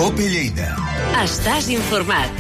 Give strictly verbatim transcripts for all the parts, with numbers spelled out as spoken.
COPE Lleida. Estàs informat.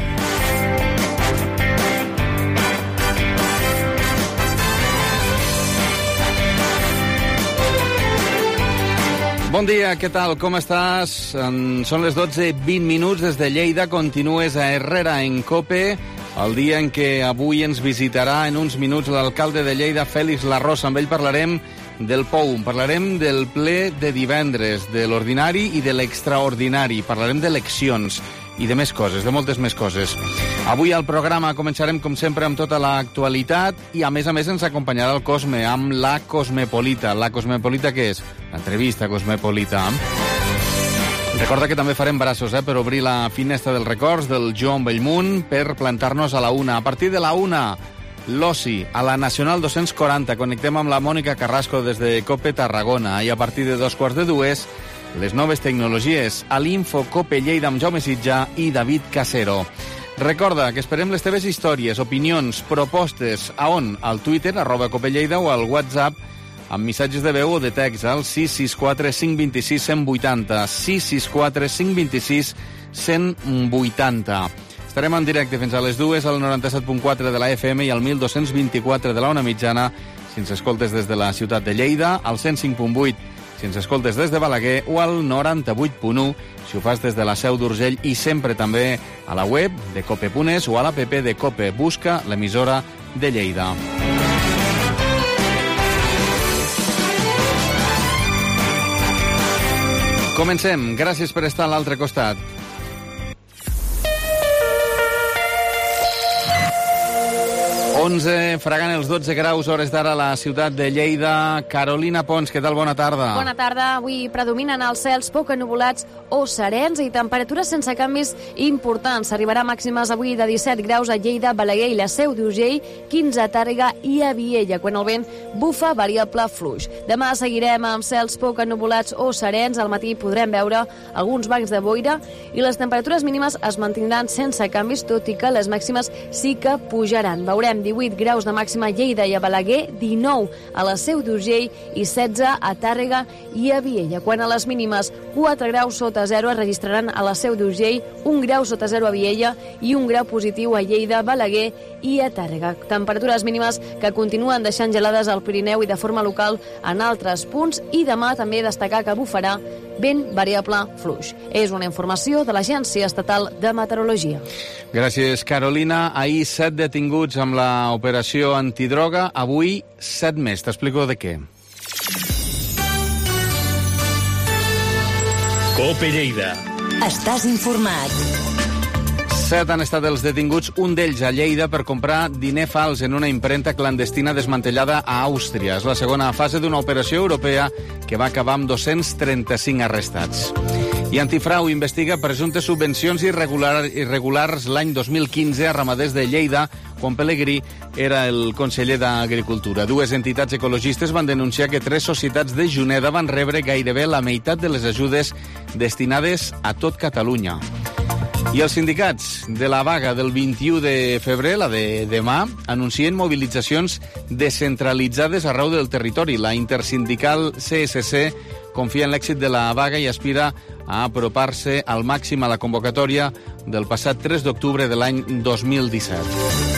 Bon dia, què tal? Com estàs? Són les dotze i vint minuts des de Lleida. Continues a Herrera en COPE, el dia en què avui ens visitarà en uns minuts l'alcalde de Lleida, Fèlix Larrosa. Amb ell parlarem del P O U M, parlarem del ple de divendres, de l'ordinari i de l'extraordinari, parlarem d'eleccions i de més coses, de moltes més coses. Avui al programa començarem, com sempre, amb tota l'actualitat i, a més a més, ens acompanyarà el Cosme amb la Cosmepolita. La Cosmepolita què és? L'entrevista Cosmepolita. Recorda que també farem braços eh, per obrir la finestra dels records del Joan Bellmunt per plantar-nos a la una. A partir de la una, l'Oci, a la Nacional dos-cents quaranta. Connectem amb la Mònica Carrasco des de COPE Tarragona. I a partir de dos quarts de dues, les noves tecnologies a l'Info COPE Lleida amb Jaume Sitjà i David Casero. Recorda que esperem les teves històries, opinions, propostes. A on? Al Twitter, arroba COPE Lleida, o al WhatsApp, amb missatges de veu o de text al sis sis quatre cinc dos sis cent vuitanta. sis sis quatre cinc dos sis cent vuitanta. Estarem en directe fins a les dues al noranta-set punt quatre de la F M i al mil dos-cents vint-i-quatre de la Ona Mitjana si ens escoltes des de la ciutat de Lleida, al cent cinc punt vuit si ens escoltes des de Balaguer o al noranta-vuit punt u si ho fas des de la Seu d'Urgell i sempre també a la web de cope punt es o a l'app de COPE. Busca l'emissora de Lleida. Comencem. Gràcies per estar a l'altre costat. onze, fregant els dotze graus, hores d'ara a la ciutat de Lleida. Carolina Pons, què tal? Bona tarda. Bona tarda. Avui predominen els cels poc ennuvolats o serens i temperatures sense canvis importants. Arribarà màximes avui de disset graus a Lleida, Balaguer i la Seu d'Urgell, quinze a Tàrrega i a Viella, quan el vent bufa variable fluix. Demà seguirem amb cels poc ennuvolats o serens. Al matí podrem veure alguns bancs de boira i les temperatures mínimes es mantindran sense canvis, tot i que les màximes sí que pujaran. Veurem divuit graus de màxima a Lleida i a Balaguer, dinou a la Seu d'Urgell i setze a Tàrrega i a Viella. Quan a les mínimes, quatre graus sota zero es registraran a la Seu d'Urgell, un grau sota zero a Viella i un grau positiu a Lleida, Balaguer i a Tàrrega. Temperatures mínimes que continuen deixant gelades al Pirineu i de forma local en altres punts, i demà també destacar que bufarà vent variable fluix. És una informació de l'Agència Estatal de Meteorologia. Gràcies, Carolina. Ahir set detinguts amb la operació antidroga, avui set més. T'explico de què. COPE Lleida. Estàs informat. Set han estat els detinguts, un d'ells a Lleida, per comprar diner fals en una impremta clandestina desmantellada a Àustria. És la segona fase d'una operació europea que va acabar amb dos-cents trenta-cinc arrestats. I Antifrau investiga presumptes subvencions irregular, irregulars l'any dos mil quinze a ramaders de Lleida, quan Pelegrí era el conseller d'Agricultura. Dues entitats ecologistes van denunciar que tres societats de Juneda van rebre gairebé la meitat de les ajudes destinades a tot Catalunya. I els sindicats de la vaga del vint-i-u de febrer, la de demà, anuncien mobilitzacions descentralitzades arreu del territori. La intersindical C S C confia en l'èxit de la vaga i aspira a apropar-se al màxim a la convocatòria del passat tres d'octubre de l'any dos mil disset.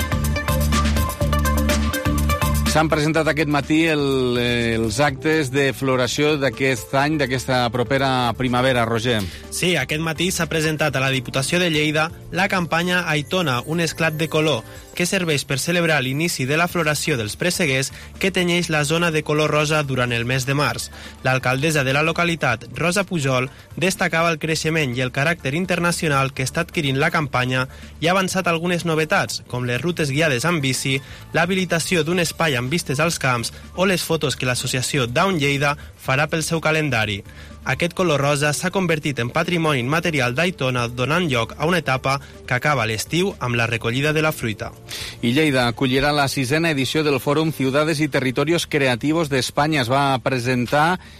S'han presentat aquest matí el, els actes de floració d'aquest any, d'aquesta propera primavera, Roger. Sí, aquest matí s'ha presentat a la Diputació de Lleida la campanya Aitona, un esclat de color, que serveix per celebrar l'inici de la floració dels presseguers que tenyeix la zona de color rosa durant el mes de març. L'alcaldessa de la localitat, Rosa Pujol, destacava el creixement i el caràcter internacional que està adquirint la campanya i ha avançat algunes novetats, com les rutes guiades amb bici, l'habilitació d'un espai amb vistes als camps o les fotos que l'associació Down Lleida farà pel seu calendari. Aquest color rosa s'ha convertit en patrimoni immaterial d'Aitona, donant lloc a una etapa que acaba a l'estiu amb la recollida de la fruita. I Lleida acollirà la sisena edició del Fòrum Ciudades y Territorios Creativos d'Espanya. Es va presentar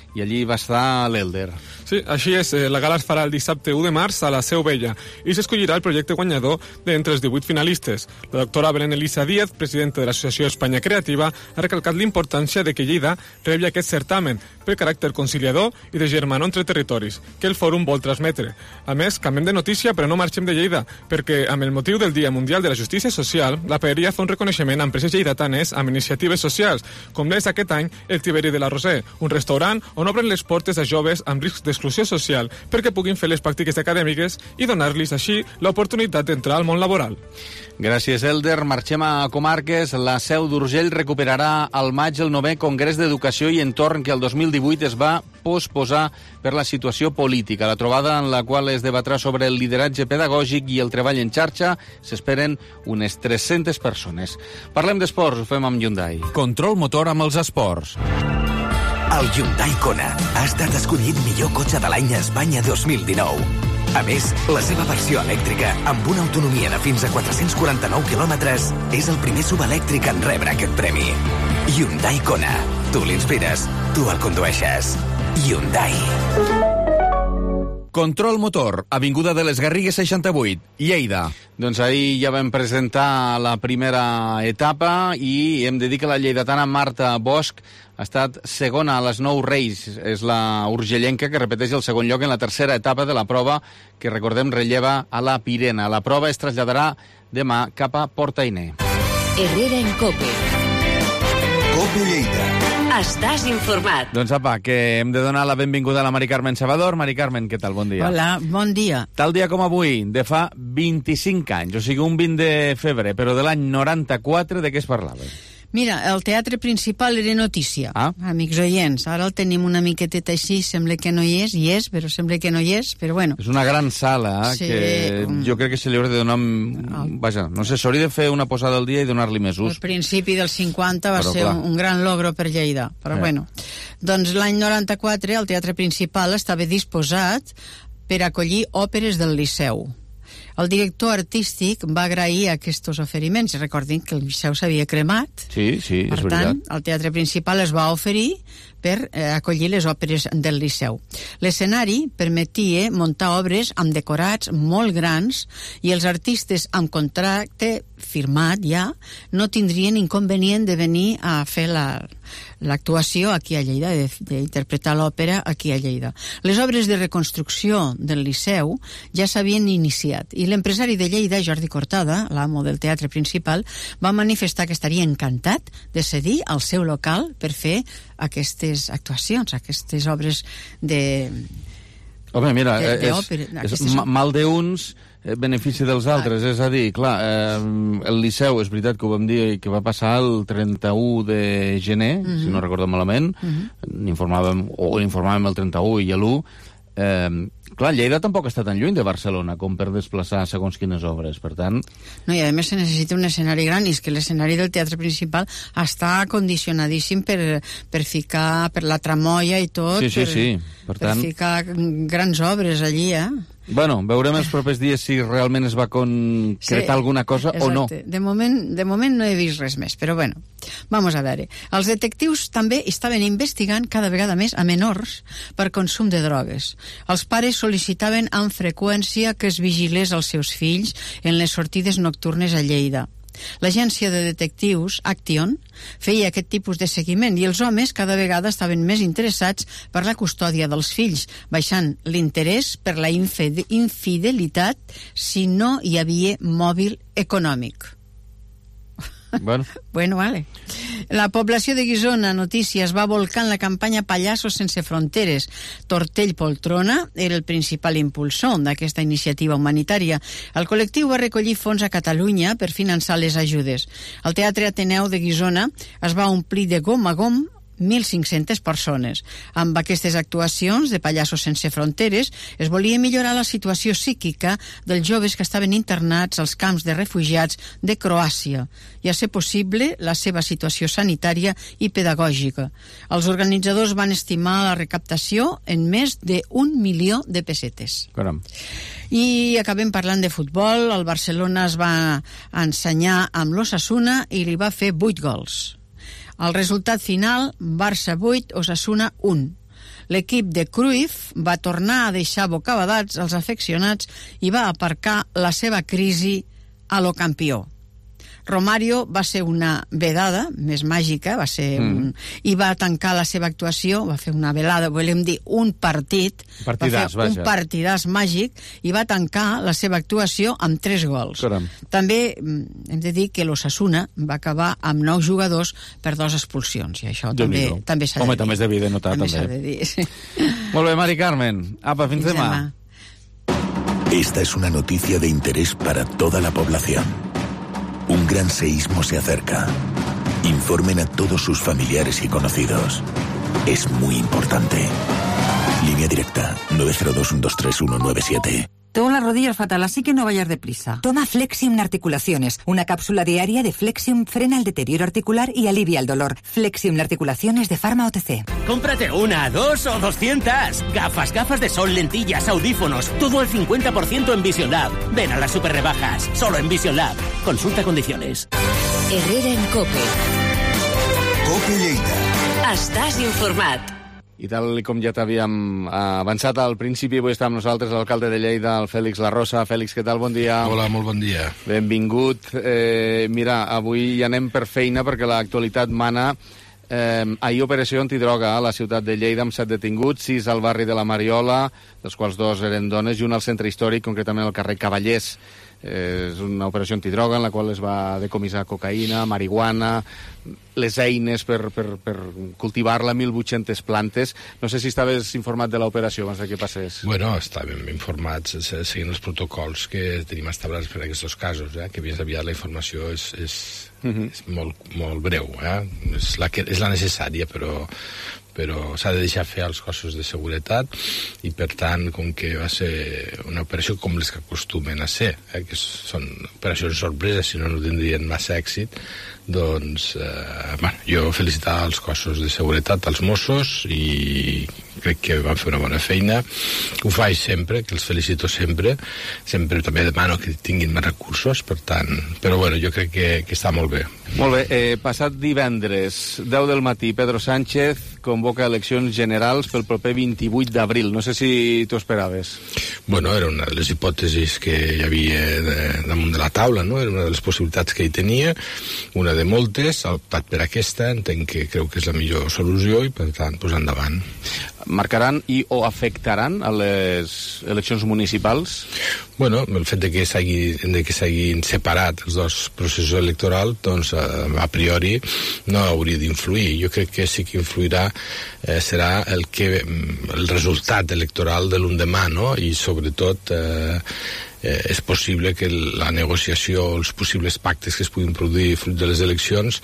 i allí va estar l'Elder. Sí, així és. La gala es farà el dissabte u de març a la Seu Vella i s'escollirà el projecte guanyador d'entre els divuit finalistes. La doctora Belén Elisa Díaz, presidenta de l'Associació Espanya Creativa, ha recalcat l'importància de que Lleida rebi aquest certamen pel caràcter conciliador i de germanor entre territoris, que el fòrum vol transmetre. A més, canviem de notícia, però no marxem de Lleida, perquè amb el motiu del Dia Mundial de la Justícia Social, la Paeria fa un reconeixement a empreses lleidatanes amb iniciatives socials, com l'és aquest any el Tiberi de la Roser, un restaurant on obren les portes a joves amb risc d'exclusió social perquè puguin fer les pràctiques acadèmiques i donar-los així l'oportunitat d'entrar al món laboral. Gràcies, Elder. Marxem a comarques. La Seu d'Urgell recuperarà al maig el novè Congrés d'Educació i Entorn que el dos mil divuit es va posposar per la situació política. La trobada en la qual es debatrà sobre el lideratge pedagògic i el treball en xarxa s'esperen unes tres-centes persones. Parlem d'esports, ho fem amb Hyundai. Control motor amb els esports. El Hyundai Kona ha estat escollit millor cotxe de l'any a Espanya dos mil dinou. A més, la seva versió elèctrica, amb una autonomia de fins a quatre-cents quaranta-nou quilòmetres, és el primer subalèctric en rebre aquest premi. Hyundai Kona. Tu l'inspires, tu el condueixes. Hyundai. Control motor, avinguda de les Garrigues seixanta-vuit, Lleida. Doncs ahir ja vam presentar la primera etapa i hem de dir que la lleidatana Marta Bosch ha estat segona a les Nou Reis. És la urgellenca que repeteix el segon lloc en la tercera etapa de la prova, que recordem relleva a la Pirena. La prova es traslladarà demà cap a Portainer. Herrera en Cope. Cope Lleida. Estàs informat. Doncs apa, que hem de donar la benvinguda a la Mari Carmen Salvador. Mari Carmen, què tal? Bon dia. Hola, bon dia. Tal dia com avui, de fa vint-i-cinc anys, o sigui, un vint de febrer, però de l'any noranta-quatre, de què es parlava? Mira, el teatre principal era notícia, ah. amics oients. Ara el tenim una miqueteta així, sembla que no hi és, hi és, però sembla que no hi és, però bueno. És una gran sala, sí, que um... jo crec que se li hauria de donar... El... Vaja, no sé, s'hauria de fer una posada al dia i donar-li més ús. Al principi dels cinquanta va però, ser clar. un, un gran logro per Lleida, però eh. bueno. Doncs l'any noranta-quatre el teatre principal estava disposat per acollir òperes del Liceu. El director artístic va agrair aquests oferiments. Recordin que el Liceu s'havia cremat. Sí, sí, per és tant, veritat. el teatre principal es va oferir per eh, acollir les òperes del Liceu. L'escenari permetia muntar obres amb decorats molt grans i els artistes amb contracte firmat ja no tindrien inconvenient de venir a fer la, l'actuació aquí a Lleida, d'interpretar l'òpera aquí a Lleida. Les obres de reconstrucció del Liceu ja s'havien iniciat i l'empresari de Lleida, Jordi Cortada, l'amo del teatre principal, va manifestar que estaria encantat de cedir el seu local per fer aquestes actuacions, aquestes obres de... Home, mira, de, de és, òpera, és aquestes... mal d'uns, benefici dels altres, és a dir, clar, eh, el Liceu, és veritat que ho vam dir, que va passar el trenta-u de gener, mm-hmm. si no recordo malament, mm-hmm. n'informàvem, o n'informàvem el trenta-u i l'u, eh, clar, Lleida tampoc està tan lluny de Barcelona com per desplaçar segons quines obres, per tant... No, i a més se necessita un escenari gran, i és que l'escenari del teatre principal està condicionadíssim per, per ficar, per la tramoia i tot, sí, sí, per, sí. Per, per tant... ficar grans obres allí, eh? Bueno, veurem els propers dies si realment es va concretar sí, alguna cosa exacte. o no. De moment, de moment no he vist res més, però bueno, vamos a veure. Els detectius també estaven investigant cada vegada més a menors per consum de drogues. Els pares sol·licitaven amb freqüència que es vigilés els seus fills en les sortides nocturnes a Lleida. L'agència de detectius, Action, feia aquest tipus de seguiment i els homes cada vegada estaven més interessats per la custòdia dels fills, baixant l'interès per la infidelitat si no hi havia mòbil econòmic. Bueno. bueno, vale. La població de Guissona, Notícies, va volcar en la campanya Pallassos sense fronteres. Tortell Poltrona era el principal impulsor d'aquesta iniciativa humanitària. El col·lectiu va recollir fons a Catalunya per finançar les ajudes. El Teatre Ateneu de Guissona es va omplir de gom a gom mil cinc-centes persones. Amb aquestes actuacions de Pallassos sense fronteres es volia millorar la situació psíquica dels joves que estaven internats als camps de refugiats de Croàcia i, a ser possible, la seva situació sanitària i pedagògica. Els organitzadors van estimar la recaptació en més d'un milió de pessetes. Caram. I acabem parlant de futbol. El Barcelona es va ensenyar amb l'Osasuna i li va fer vuit gols. El resultat final, Barça vuit, Osasuna un. L'equip de Cruyff va tornar a deixar bocabadats els afeccionats i va aparcar la seva crisi a lo campió. Romario va ser una vedada més màgica, va ser mm. un, i va tancar la seva actuació, va fer una velada, volem dir, un partit, partidàs, va fer un partidàs màgic, i va tancar la seva actuació amb tres gols. Caram. També hem de dir que l'Osasuna va acabar amb nou jugadors per dos expulsions, i això Déu també, millor. també s'ha de dir. Home, també és de notar, també. També s'ha de dir, sí. Molt bé, Mari Carmen. Apa, fins, fins demà. demà. Esta es una noticia de interés para toda la población. Un gran seísmo se acerca. Informen a todos sus familiares y conocidos. Es muy importante. Línea directa nueve cero dos uno dos tres uno nueve siete. Tengo las rodillas fatal, así que no vayas deprisa. Toma Flexium Articulaciones. Una cápsula diaria de Flexium frena el deterioro articular y alivia el dolor. Flexium Articulaciones de Pharma O T C. Cómprate una, dos o doscientas. Gafas, gafas de sol, lentillas, audífonos. Todo al cincuenta por ciento en Vision Lab. Ven a las super rebajas. Solo en Vision Lab. Consulta condiciones. Herrera en Cope. Cope Lleida. Estàs informat. I tal com ja t'havíem avançat al principi, avui està amb nosaltres l'alcalde de Lleida, el Fèlix Larrosa. Fèlix, què tal? Bon dia. Hola, molt bon dia. Benvingut. Eh, mira, avui ja anem per feina perquè l'actualitat mana. Eh, ahir operació antidroga a la ciutat de Lleida amb set detinguts, sis al barri de la Mariola, dels quals dos eren dones, i un al centre històric, concretament al carrer Cavallers. Eh, és una operació antidroga en la qual es va decomissar cocaïna, marihuana, les eines per, per, per cultivar-la, mil vuit-centes plantes. No sé si estaves informat de l'operació abans que passés. Bueno, estàvem informats seguint els protocols que tenim establerts per a aquests casos, eh? Que més aviat la informació és, és, uh -huh. és molt, molt breu, eh? és, la que, és la necessària, però però s'ha de deixar fer als cossos de seguretat i, per tant, com que va ser una operació com les que acostumen a ser, eh, que són operacions sorpreses, si no, no tindrien massa èxit, doncs, eh, bueno, jo felicitar els cossos de seguretat, als Mossos, i crec que van fer una bona feina. Ho faig sempre, que els felicito sempre. Sempre també demano que tinguin més recursos, per tant... Però, bueno, jo crec que, que està molt bé. Molt bé. Eh, passat divendres, deu del matí, Pedro Sánchez convoca eleccions generals pel proper vint-i-vuit d'abril. No sé si t'ho esperaves. Bueno, era una de les hipòtesis que hi havia de, damunt de la taula, no? Era una de les possibilitats que hi tenia, una de moltes. Ha optat per aquesta, entenc que creu que és la millor solució i, per tant, pues, endavant. Marcaran i o afectaran a les eleccions municipals? Bueno, el fet de que s'hagin de que s'hagin separat els dos processos electorals, doncs, a priori no hauria d'influir. Jo crec que sí que influirà eh, serà el que el resultat electoral de l'endemà, no? I sobretot eh, eh, és possible que la negociació, els possibles pactes que es puguin produir fruit de les eleccions,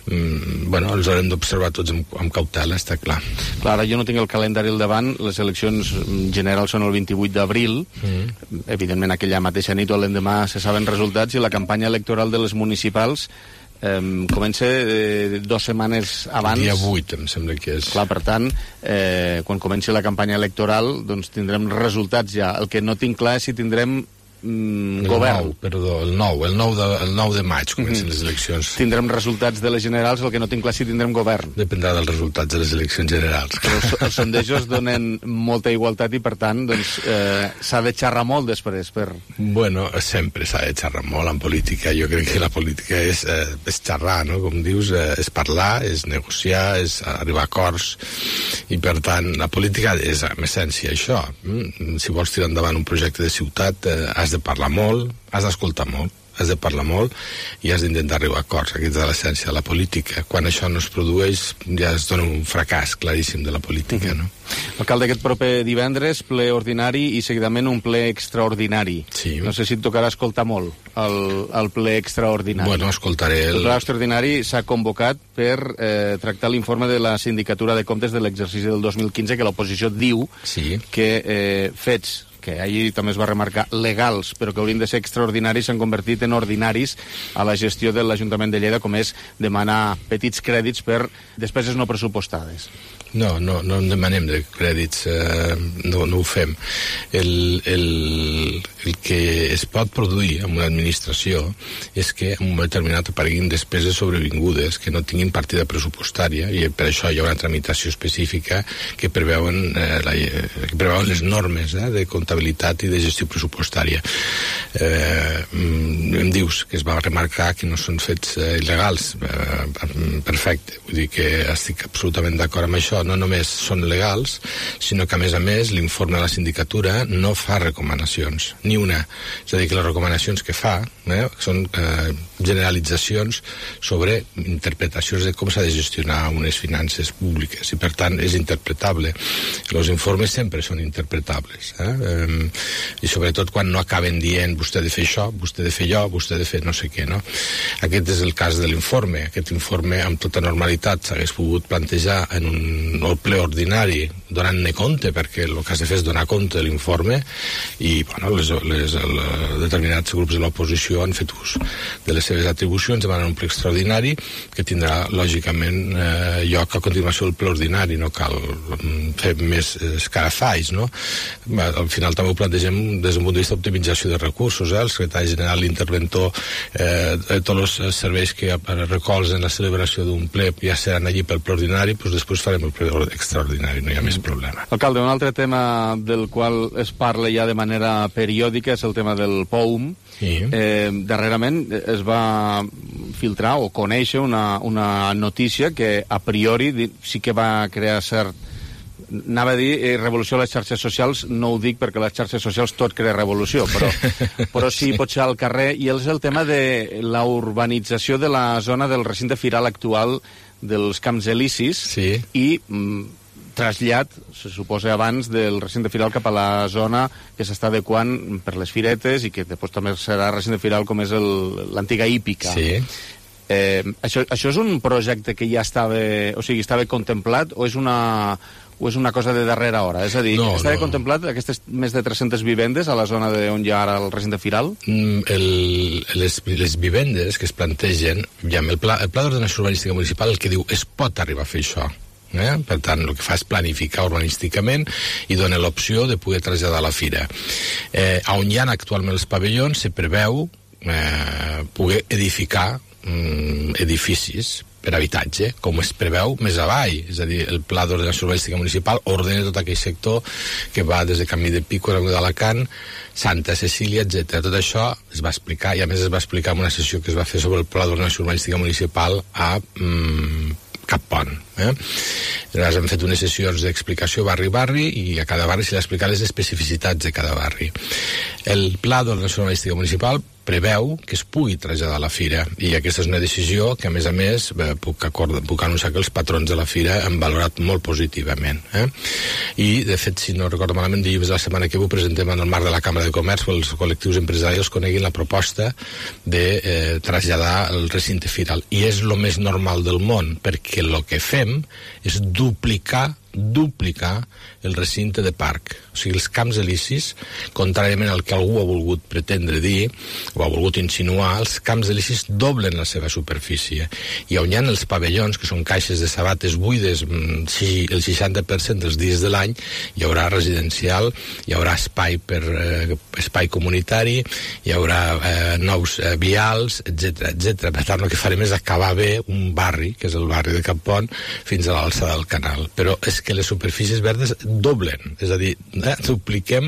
mm, bueno, els haurem d'observar tots amb, amb cautela, està clar. Clar, jo no tinc el calendari al davant, les eleccions generals són el vint-i-vuit d'abril, mm. evidentment aquella mateixa nit o l'endemà se saben resultats, i la campanya electoral de les municipals eh, comença eh, dues setmanes abans. El dia vuit, em sembla que és. Clar, per tant, eh, quan comenci la campanya electoral, doncs tindrem resultats ja. El que no tinc clar és si tindrem Mm, el govern. nou, perdó, el nou, el nou de, el nou de maig comencen mm-hmm. les eleccions. Tindrem resultats de les generals, el que no tinc clar si tindrem govern. Dependrà dels resultats de les eleccions generals. Però els, els sondejos donen molta igualtat i, per tant, doncs, eh, s'ha de xerrar molt després. Per... Bueno, sempre s'ha de xerrar molt en política. Jo crec que la política és, eh, és xerrar, no? Com dius, eh, és parlar, és negociar, és arribar a acords, i, per tant, la política és, en essència, això. Mm? Si vols tirar endavant un projecte de ciutat, eh, has de parlar molt, has d'escoltar molt, has de parlar molt i has d'intentar arribar a acords. Aquesta és l'essència de la política. Quan això no es produeix, ja es dona un fracàs claríssim de la política, mm-hmm. no? Alcalde, aquest proper divendres, ple ordinari i seguidament un ple extraordinari. Sí. No sé si et tocarà escoltar molt el, el ple extraordinari. Bueno, escoltaré... El, el ple extraordinari s'ha convocat per eh, tractar l'informe de la Sindicatura de Comptes de l'exercici del dos mil quinze, que l'oposició diu sí. que eh, fets que ahir també es va remarcar, legals, però que haurien de ser extraordinaris, s'han convertit en ordinaris a la gestió de l'Ajuntament de Lleida, com és demanar petits crèdits per despeses no pressupostades. No, no, no en demanem de crèdits, eh, no, no ho fem. El, el, el que que es pot produir en una administració és que en un moment determinat apareguin despeses sobrevingudes que no tinguin partida pressupostària, i per això hi ha una tramitació específica que preveuen, eh, la, que preveuen les normes eh, de comptabilitat i de gestió pressupostària. Eh, em dius que es va remarcar que no són fets eh, il·legals. Eh, perfecte, vull dir que estic absolutament d'acord amb això. No només són legals, sinó que a més a més l'informe de la sindicatura no fa recomanacions, ni una. És a dir, que les recomanacions que fa eh, són eh, generalitzacions sobre interpretacions de com s'ha de gestionar unes finances públiques, i per tant és interpretable. Els informes sempre són interpretables, eh? Eh, i sobretot quan no acaben dient vostè ha de fer això, vostè ha de fer allò, vostè ha de fer no sé què, no? Aquest és el cas de l'informe. Aquest informe amb tota normalitat s'hagués pogut plantejar en un el ple ordinari donant-ne compte, perquè el que has de fer és donar compte de l'informe, i bueno, les, les, el, determinats grups de l'oposició han fet ús de les seves atribucions, demanen un ple extraordinari que tindrà lògicament eh, lloc a continuació del ple ordinari. No cal fer més escarafalls, no? Al final també ho plantegem des d'un punt de vista d'optimització de recursos, eh? El secretari general, l'interventor, eh, tots els serveis que recolzen la celebració d'un ple ja seran allí pel ple ordinari, doncs després farem el ple extraordinari, no hi ha més problema. Alcalde, un altre tema del qual es parla ja de manera periòdica és el tema del P O U M. Sí. Eh, darrerament es va filtrar o conèixer una, una notícia que a priori sí que va crear cert... Anava a dir eh, revolució a les xarxes socials, no ho dic perquè a les xarxes socials tot crea revolució, però, però sí pot ser al carrer, i és el tema de la urbanització de la zona del recinte firal actual dels Camps Elisis, sí. I mm, trasllat, se suposa abans, del recinte firal cap a la zona que s'està adequant per les firetes i que després també serà recinte firal com és l'antiga hípica. Sí. Eh, això, això és un projecte que ja estava, o sigui, estava contemplat, o és una... o és una cosa de darrera hora? És a dir, no, estava no. contemplat aquestes més de tres-centes vivendes a la zona de on hi ha ara el recinte firal? Mm, el, les, les vivendes que es plantegen, ja, el pla, el pla d'ordenació urbanística municipal el que diu es pot arribar a fer això. Eh? Per tant, el que fa és planificar urbanísticament i dona l'opció de poder traslladar la fira. Eh, on hi ha actualment els pavellons, se preveu eh, poder edificar mm, edificis per habitatge, com es preveu més avall. És a dir, el pla d'ordenació urbanística municipal ordena tot aquell sector que va des de Camí de Pico, Avinguda d'Alacant, Santa Cecília, etcètera. Tot això es va explicar, i a més es va explicar en una sessió que es va fer sobre el pla d'ordenació urbanística municipal a mm, Cap Pont. Eh? Llavors hem fet unes sessions d'explicació barri a barri, i a cada barri se li ha explicat les especificitats de cada barri. El pla d'ordenació urbanística municipal preveu que es pugui traslladar la fira, i aquesta és una decisió que, a més a més, eh, puc, acord, puc anunciar que els patrons de la fira han valorat molt positivament. Eh? I, de fet, si no recordo malament, dilluns de la setmana que ho presentem en el marc de la Càmera de Comerç, perquè els col·lectius empresaris coneguin la proposta de eh, traslladar el recinte firal. I és el més normal del món, perquè el que fem és duplicar duplicar el recinte de parc. O sigui, els Camps Elisis, contràriament al que algú ha volgut pretendre dir o ha volgut insinuar, els Camps Elisis doblen la seva superfície, i on hi ha els pavellons, que són caixes de sabates buides si el seixanta per cent dels dies de l'any, hi haurà residencial, hi haurà espai per eh, espai comunitari, hi haurà eh, nous eh, vials, etcètera, etcètera. Per tant, el que farem és acabar bé un barri, que és el barri de Cap Pont, fins a l'alçada del canal. Però és que les superfícies verdes doblen, és a dir, eh, dupliquem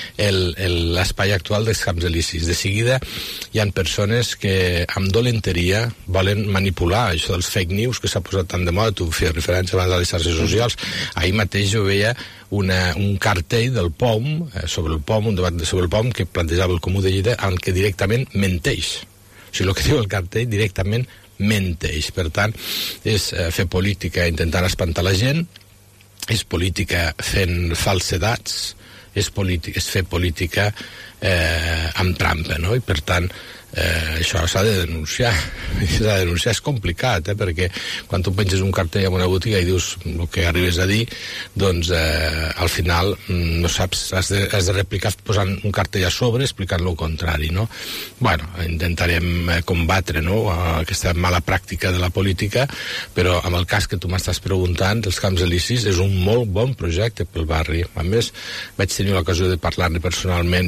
l'espai actual dels Camps Elisis. De seguida hi ha persones que amb dolenteria volen manipular això dels fake news que s'ha posat tant de moda. Tu feies referència abans a les xarxes socials. Ahir mateix jo veia una, un cartell del P O M eh, sobre el P O M, un debat sobre el P O M que plantejava el Comú de Lleida, en què directament menteix. O sigui, el que diu el cartell directament menteix. Per tant, és eh, fer política intentant espantar la gent, és política fent falsedats, és, és fer política eh, amb trampa, no? I per tant eh, això s'ha de denunciar. S'ha de denunciar, és complicat, eh? Perquè quan tu penges un cartell en una botiga i dius el que arribes a dir, doncs eh, al final no saps, has de, has de replicar posant un cartell a sobre explicant el contrari, no? Bueno, intentarem combatre, no?, aquesta mala pràctica de la política, però amb el cas que tu m'estàs preguntant, els Camps Elisis és un molt bon projecte pel barri. A més, vaig tenir l'ocasió de parlar-ne personalment ja fa dies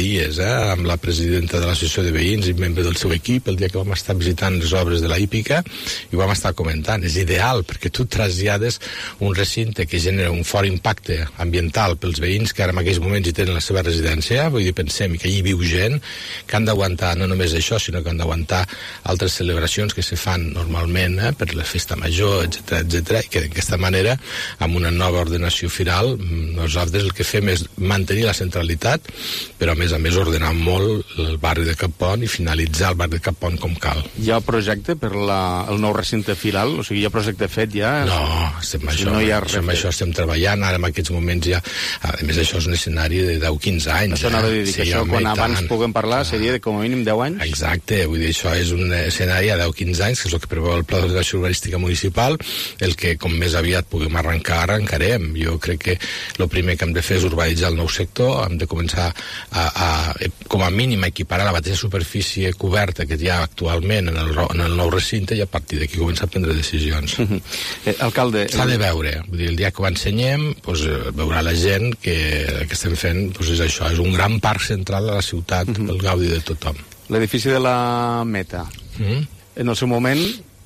dies, eh, amb la presidenta de l'associació de veïns i membre del seu equip, el dia que vam estar visitant les obres de la hípica, i vam estar comentant, és ideal, perquè tu trasllades un recinte que genera un fort impacte ambiental pels veïns que ara en aquells moments hi tenen la seva residència, vull dir, pensem que allí viu gent que han d'aguantar no només això, sinó que han d'aguantar altres celebracions que se fan normalment, eh, per la festa major, etcètera, etcètera, i que d'aquesta manera, amb una nova ordenació firal, nosaltres el que fem és mantenir la centralitat, però a més a més ordenar molt el barri de Capont i finalitzar el barri de Capont com cal. Hi ha projecte per la, el nou recinte firal? O sigui, hi ha projecte fet ja? No, estem o sigui, això, no hi ha estem, això estem treballant, ara en aquests moments ja, a més això és un escenari de deu a quinze anys. Això anava a dir, sí, que això quan abans tant. puguem parlar seria de com a mínim deu anys? Exacte, vull dir, això és un escenari a deu a quinze anys, que és el que preveu el Pla d'Ordenació Urbanística Municipal, el que com més aviat puguem arrencar, arrencarem. Jo crec que el primer que hem de fer és urbanitzar el nou sector, hem de començar a, a com a mínim a equiparar la mateixa superfície coberta que hi ha actualment en el, en el nou recinte, i a partir d'aquí començar a prendre decisions. Uh -huh. eh, alcalde... S'ha de veure, vull dir, el dia que ho ensenyem, doncs, veurà la gent que el que estem fent doncs és això, és un gran parc central de la ciutat, uh -huh. pel gaudi de tothom. L'edifici de la Meta, uh -huh. en el seu moment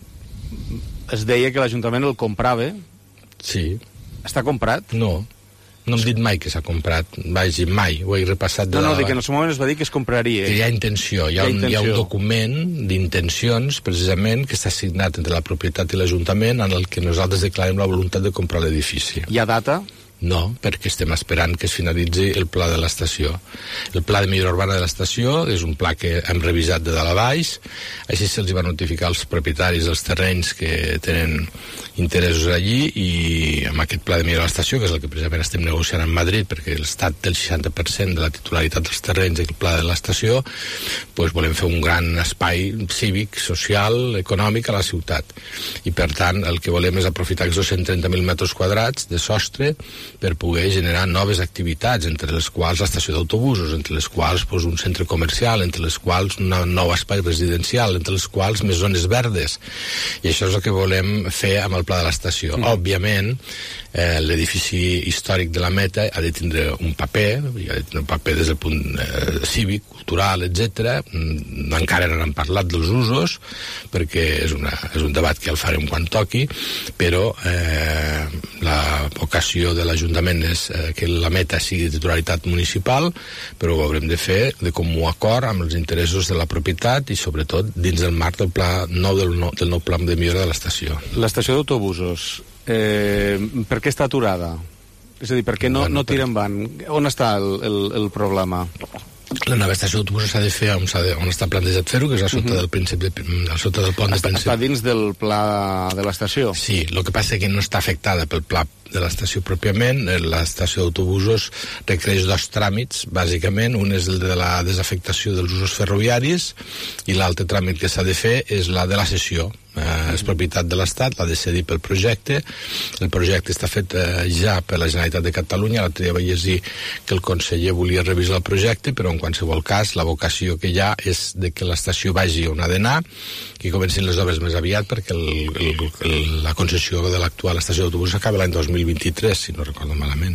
es deia que l'Ajuntament el comprava. Sí. Està comprat? No. No hem dit mai que s'ha comprat, vagi, mai, ho he repassat de no, no, la... dic que en el seu moment es va dir que es compraria. Que hi ha intenció, hi ha, hi ha, un, hi ha un document d'intencions, precisament, que està signat entre la propietat i l'Ajuntament, en el que nosaltres declarem la voluntat de comprar l'edifici. Hi ha data? No, perquè estem esperant que es finalitzi el pla de l'estació. El pla de millora urbana de l'estació és un pla que hem revisat de dalt a baix, així se'ls va notificar als propietaris dels terrenys que tenen interessos allí, i amb aquest pla de millora de l'estació, que és el que precisament estem negociant amb Madrid, perquè l'Estat té el seixanta per cent de la titularitat dels terrenys i el pla de l'estació, doncs volem fer un gran espai cívic, social, econòmic a la ciutat. I per tant el que volem és aprofitar aquests dos-cents trenta mil metres quadrats de sostre per poder generar noves activitats, entre les quals l'estació d'autobusos, entre les quals pues, un centre comercial, entre les quals un nou espai residencial, entre les quals més zones verdes. I això és el que volem fer amb el pla de l'estació. Mm. Òbviament, eh, l'edifici històric de la Meta ha de tindre un paper, ha de tindre un paper des del punt eh, cívic, cultural, etcètera. Mm, encara no n'han parlat dels usos, perquè és, una, és un debat que ja el farem quan toqui, però eh, la vocació de l'Ajuntament és eh, que la Meta sigui de titularitat municipal, però ho haurem de fer de comú acord amb els interessos de la propietat i sobretot dins del marc del pla nou del, nou, del nou pla de millora de l'estació. L'estació d'autobusos, eh, per què està aturada? És a dir, per què no, bueno, no tira endavant? On està el, el, el problema? La nova estació d'autobusos s'ha de fer on, de, on està plantejat fer-ho, que és a sota, uh -huh. del príncep de, a sota del pont està, de Príncep. Està dins del pla de l'estació? Sí, el que passa és que no està afectada pel pla de l'estació pròpiament. L'estació d'autobusos requereix dos tràmits, bàsicament. Un és el de la desafectació dels usos ferroviaris i l'altre tràmit que s'ha de fer és la de la cessió. Eh, és propietat de l'Estat, l'ha de cedir pel projecte. El projecte està fet eh, ja per la Generalitat de Catalunya. L'altre dia vaig llegir que el conseller volia revisar el projecte, però en qualsevol cas la vocació que hi ha és de que l'estació vagi on ha d'anar, que comencin les obres més aviat, perquè el, el, el, la concessió de l'actual estació d'autobusos acaba l'any dos mil vint-i-tres, si no recordo malament.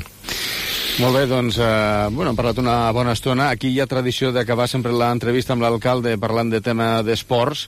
Molt bé, doncs, eh, bueno, hem parlat una bona estona. Aquí hi ha tradició d'acabar sempre l'entrevista amb l'alcalde parlant de tema d'esports,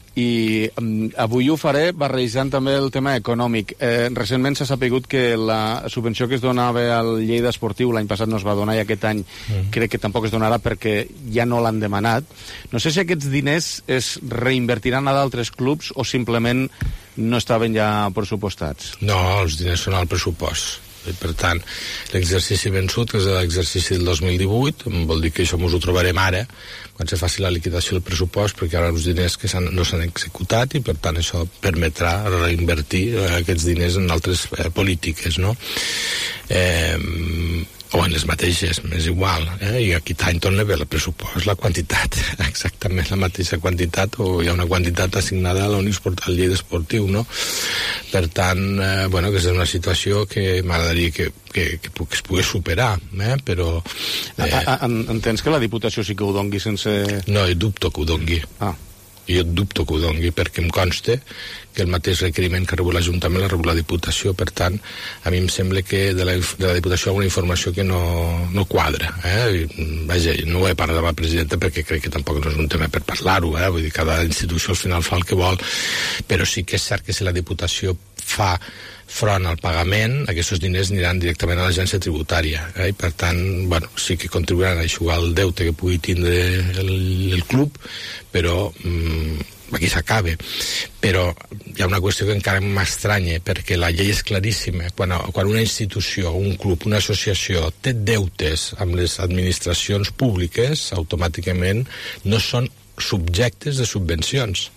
i um, avui ho faré barrejant també el tema econòmic. Eh, recentment s'ha sapigut que la subvenció que es donava al Lleida Esportiu l'any passat no es va donar, i aquest any mm. crec que tampoc es donarà perquè ja no l'han demanat. No sé si aquests diners es reinvertiran a d'altres clubs o simplement no estaven ja pressupostats. No, els diners són al pressupost. I per tant, l'exercici vençut, que és l'exercici del dos mil divuit, vol dir que això ens ho trobarem ara, quan se faci la liquidació del pressupost, perquè hi haurà uns diners que no s'han executat, i per tant això permetrà reinvertir aquests diners en altres eh, polítiques, no? Eh, o en les mateixes, m'és igual, eh? I aquest any torna a haver el pressupost, la quantitat, exactament la mateixa quantitat, o hi ha una quantitat assignada a al Lleida Esportiu, no? Per tant, eh, bueno, que és una situació que m'agradaria que, que, que, que es pogués superar, eh? Però... Eh, Entens que la Diputació sí que ho dongui sense... No, dubto que ho dongui. Ah. jo dubto que ho dongui, perquè em consta que el mateix requeriment que rebut l'Ajuntament l'ha rebut la Diputació. Per tant, a mi em sembla que de la, de la Diputació hi ha una informació que no, no quadra. Eh? I, vaja, no ho he parlat amb la presidenta perquè crec que tampoc no és un tema per parlar-ho. Eh? Vull dir, cada institució al final fa el que vol, però sí que és cert que si la Diputació fa front al pagament, aquests diners aniran directament a l'agència tributària. Eh? I per tant, bueno, sí que contribuiran a eixugar el deute que pugui tindre el, el club, però mm, aquí s'acaba. Però hi ha una qüestió que encara m'estranya, perquè la llei és claríssima. Quan, quan una institució, un club, una associació té deutes amb les administracions públiques, automàticament no són subjectes de subvencions.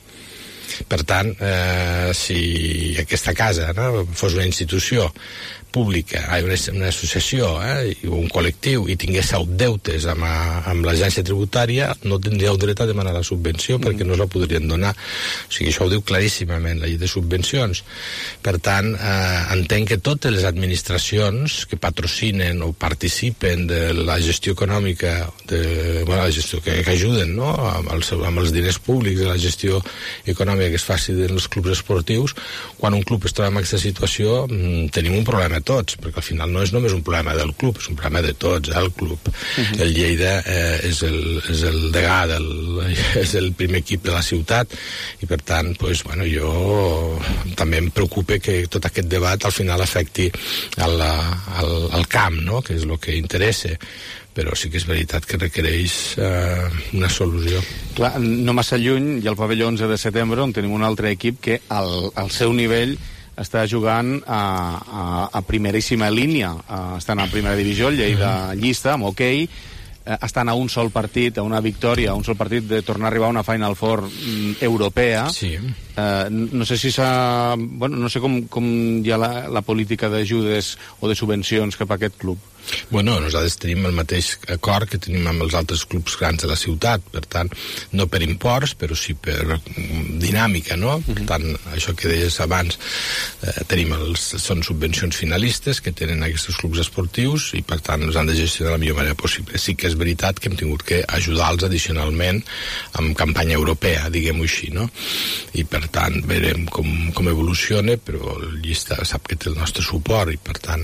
Per tant, eh, si aquesta casa, no, fos una institució pública, una, una associació eh, o un col·lectiu i tingués deutes amb, amb l'agència tributària, no tindria dret a demanar la subvenció mm. perquè no la podrien donar. O sigui, això ho diu claríssimament la llei de subvencions. Per tant, eh, entenc que totes les administracions que patrocinen o participen de la gestió econòmica, de, bueno, la gestió que, que ajuden, no?, amb, els, amb els diners públics de la gestió econòmica que es faci dels clubs esportius, quan un club es troba en aquesta situació, tenim un problema tots, perquè al final no és només un problema del club, és un problema de tots, eh, el club. Uh-huh. El Lleida eh, és, el, és el degà, del, és el primer equip de la ciutat, i per tant, pues, bueno, jo també em preocupa que tot aquest debat al final afecti al, al, al camp, no?, que és el que interessa. Però sí que és veritat que requereix eh, una solució. Clar, no massa lluny, i al pavelló onze de setembre, on tenim un altre equip que al, al seu nivell està jugant a, a, a primeríssima línia, a, estan a primera divisió, el Lleida llista, amb hoquei, eh, estan a un sol partit, a una victòria, a un sol partit de tornar a arribar a una Final Four mm, europea. Sí. Eh, no sé si s'ha... Bueno, no sé com, com hi ha la, la política d'ajudes o de subvencions cap a aquest club. Bueno, nosaltres tenim el mateix acord que tenim amb els altres clubs grans de la ciutat, per tant, no per imports, però sí per dinàmica, no? Per tant, això que deies abans, eh, tenim els, són subvencions finalistes que tenen aquests clubs esportius i, per tant, els han de gestionar de la millor manera possible. Sí que és veritat que hem tingut que ajudar-los addicionalment amb campanya europea, diguem-ho així, no? I, per tant, veurem com, com evoluciona, però el Llista sap que té el nostre suport i, per tant,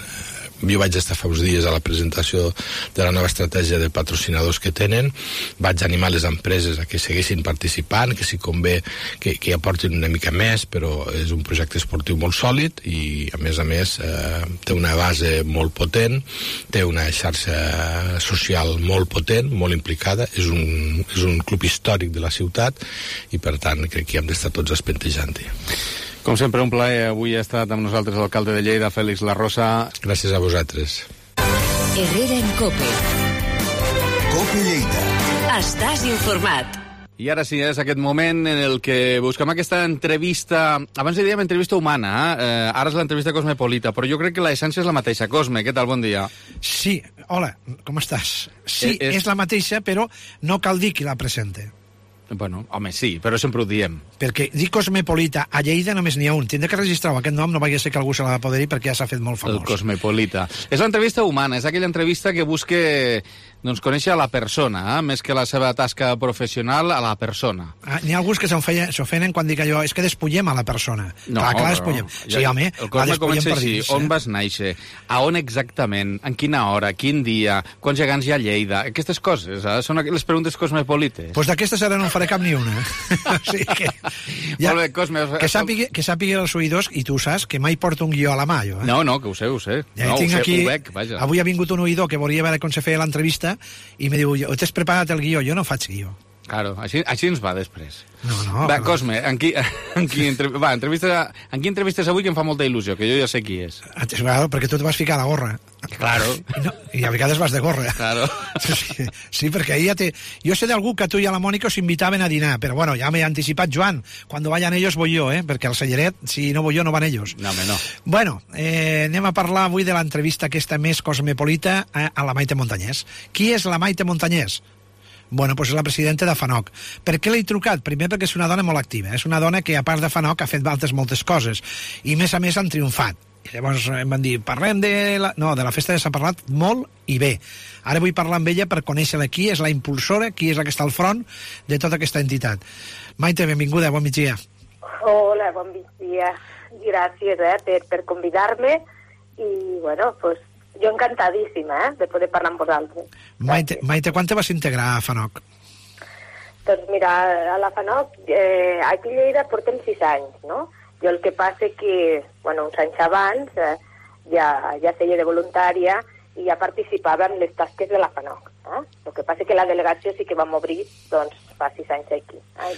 jo vaig estar fa uns dies a la presentació de la nova estratègia de patrocinadors que tenen, vaig animar les empreses a que segueixin participant, que si convé que, que hi aportin una mica més, però és un projecte esportiu molt sòlid i a més a més eh, té una base molt potent, té una xarxa social molt potent, molt implicada, és un, és un club històric de la ciutat i per tant crec que hi hem d'estar tots espentejant-hi. Com sempre, un plaer. Avui ha estat amb nosaltres l'alcalde de Lleida, Fèlix Larrosa. Gràcies a vosaltres. Herrera en Cope. Cope Lleida. Estàs informat. I ara sí, és aquest moment en el que busquem aquesta entrevista... Abans li dèiem entrevista humana, eh? Ara és l'entrevista cosmopolita, però jo crec que l'essència és la mateixa. Cosme, què tal? Bon dia. Sí, hola, com estàs? Sí, Eh, és- és la mateixa, però no cal dir qui la presenta. Bueno, home, sí, però sempre ho diem. Perquè dir Cosmopolita a Lleida només n'hi ha un. Tindré que registrar aquest nom, no vagi a ser que algú se l'ha de poder dir perquè ja s'ha fet molt El famós. Cosmopolita. És l'entrevista humana, és aquella entrevista que busca doncs, conèixer a la persona, eh? Més que la seva tasca professional, a la persona. Ah, n'hi ha alguns que s'ofenen s'ofenen quan dic allò, és que despullem a la persona. No, clar, clar, però despullem. ja- Sí, home, el la Cosme despullem comença per així. dins. On eh? vas néixer? A on exactament? En quina hora? Quin dia? Quants gegants hi ha a Lleida? Aquestes coses, eh? Són les preguntes cosmopolites. Pues d'aquestes ara no en faré cap ni una. O sigui que, Molt bé, Cosme. que sàpiga, que sàpiga els oïdors, i tu saps que mai porto un guió a la mà, jo. Eh? No, no, que ho sé, ho sé. Ja no, tinc ho sé, aquí, ho veig, vaja. avui ha vingut un oïdor que volia veure com se feia l'entrevista i me diu, t'has preparat el guió? Jo no faig guió. Claro, així, així ens va després. No, no. Va, no. Cosme, en qui, en qui, entre... va, entrevista, en qui entrevistes avui que em fa molta il·lusió, que jo ja sé qui és. Claro, perquè tu et vas ficar la gorra. Claro. No, I a vegades vas de gorra. Claro. Sí, sí, perquè ahí ja te... Jo sé d'algú que tu i a la Mònica us invitaven a dinar, però bueno, ja m'he anticipat, Joan. Cuando vayan ellos voy yo, eh? Perquè al Celleret, si no voy yo, no van ellos. No, home, no. Bueno, eh, anem a parlar avui de l'entrevista aquesta més cosmopolita a, a la Maite Montanyès. Qui és la Maite Montanyès? Bueno, doncs és la presidenta de FANOC. Per què l'he trucat? Primer perquè és una dona molt activa. És una dona que, a part de FANOC, ha fet altres moltes coses. I, a més a més, han triomfat. I llavors em van dir, parlem de la... No, de la festa ja s'ha parlat molt i bé. Ara vull parlar amb ella per conèixer-la, qui és la impulsora, qui és la que està al front de tota aquesta entitat. Maite, benvinguda, bon migdia. Hola, bon migdia. Gràcies eh, per, per convidar-me i, bueno, pues, jo encantadíssima eh, de poder parlar amb vosaltres. Maite, Maite, quan te vas integrar a FANOC? Doncs mira, a la FANOC, eh, aquí a Lleida portem sis anys, no? Jo el que passa que, bueno, uns anys abans eh, ja, ja feia de voluntària i ja participava en les tasques de la FANOC. Eh? El que passa que la delegació sí que vam obrir, doncs, fa sis anys aquí. Eh?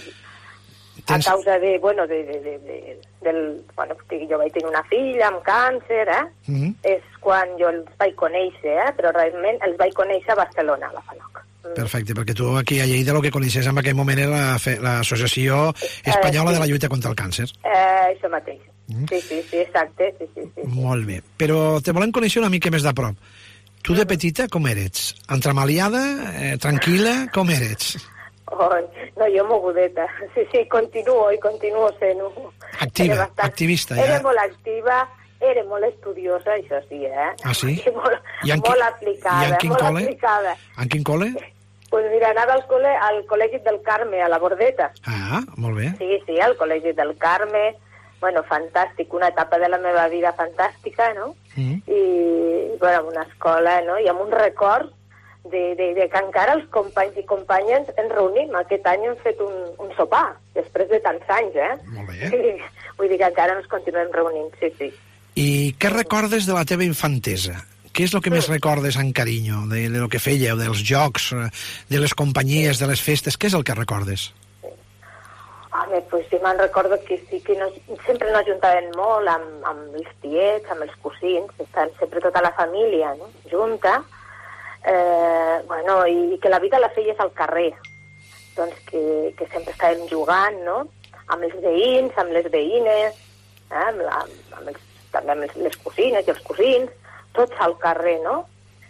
A causa de, bueno, de, de, de, de, del, bueno, que jo vaig tenir una filla amb càncer, eh? Mm-hmm. És quan jo els vaig conèixer, eh? Però realment els vaig conèixer a Barcelona, a la FANOC. Mm. Perfecte, perquè tu aquí a Lleida el que coneixes en aquell moment era l'Associació Espanyola eh, sí. de la Lluita contra el Càncer. Eh, això mateix. Mm. Sí, sí, sí, exacte. Sí, sí, sí, sí. Molt bé. Però te volem conèixer una mica més de prop. Tu de petita com eres? Entramaliada? Eh, tranquil·la? Com eres? Oh, no, jo mogudeta. Sí, sí, continuo i continuo sent. Activa, bastant... activista, ja. Era molt activa, era molt estudiosa, això sí, eh? Ah, sí? I molt, I en molt qui... aplicada. I en quin molt col·le? Aplicada. En quin col·le? Pues mira, anava al, col·le, al Col·legi del Carme, a la Bordeta. Ah, molt bé. Sí, sí, al Col·legi del Carme. Bueno, fantàstic, una etapa de la meva vida fantàstica, no? Mm. I, bueno, una escola, no? I amb un record de, de, de que encara els companys i companyes ens reunim. Aquest any hem fet un, un sopar, després de tants anys, eh? Molt bé. Sí, vull dir que encara ens continuem reunint, sí, sí. I què recordes de la teva infantesa? Què és el que mm. més recordes amb carinyo de, de lo que fèieu, dels jocs, de les companyies, de les festes? Què és el que recordes? Sí. Home, pues sí, me'n recordo que sí que nos, sempre nos ajuntàvem molt amb, amb els tiets, amb els cosins, estan sempre tota la família, no?, junta. Eh, bueno, i que la vida la feies al carrer, doncs que, que sempre estàvem jugant, no?, amb els veïns, amb les veïnes, eh? amb, la, amb els, també amb les, les cosines i els cosins, tots al carrer, no?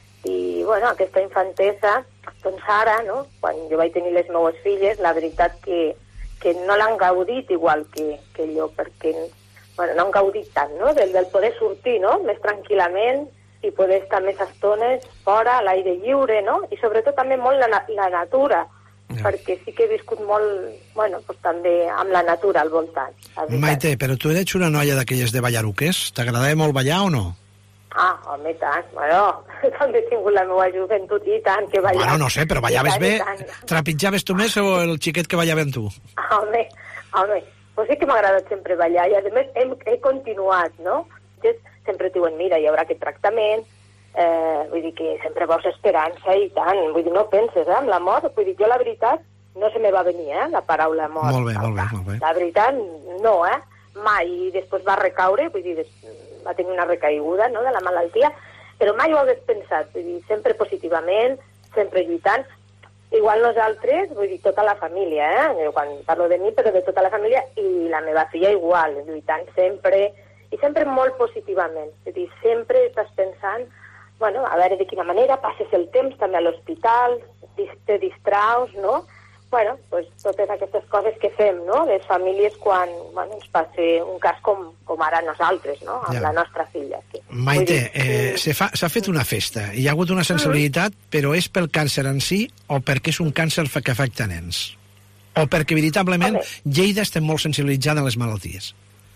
I, bueno, aquesta infantesa, doncs ara, no?, quan jo vaig tenir les meues filles, la veritat que, que no l'han gaudit igual que, que jo, perquè, bueno, no han gaudit tant, no?, del, del poder sortir, no?, més tranquil·lament, i poder estar més estones fora, a l'aire lliure, no? I sobretot també molt la, la natura, ja. Perquè sí que he viscut molt, bueno, pues, també amb la natura al voltant. Maite, però tu eres una noia d'aquelles de ballaruques? T'agradava molt ballar o no? Ah, home, tant. Bueno, també he tingut la meva joventut i tant, que ballava. Bueno, no sé, però ballaves bé? Trepitjaves tu més o el xiquet que ballava amb tu? Home, home, pues sí que m'ha agradat sempre ballar i a més he, he continuat, no? Just, sempre diuen, mira, hi haurà aquest tractament, eh, vull dir que sempre veus esperança i tant, vull dir, no penses, eh, amb la mort, vull dir, jo la veritat, no se me va venir, eh, la paraula mort. Molt bé, molt bé, molt bé. La veritat, no, eh, mai, i després va recaure, vull dir, va tenir una recaiguda, no?, de la malaltia, però mai ho hagués pensat, vull dir, sempre positivament, sempre lluitant, igual nosaltres, vull dir, tota la família, eh, quan parlo de mi, però de tota la família, i la meva filla igual, lluitant sempre, i sempre molt positivament, és a dir, sempre estàs pensant, bueno, a veure de quina manera passes el temps també a l'hospital, te distraus, no? Bueno, pues totes aquestes coses que fem, no?, les famílies quan, bueno, ens passa un cas com, com ara nosaltres, no?, amb ja. La nostra filla. Que, Maite, dir, eh, s'ha fa, fet una festa, hi ha hagut una sensibilitat, mm. però és pel càncer en si o perquè és un càncer que afecta nens? O perquè veritablement okay. Lleida estem molt sensibilitzada en les malalties?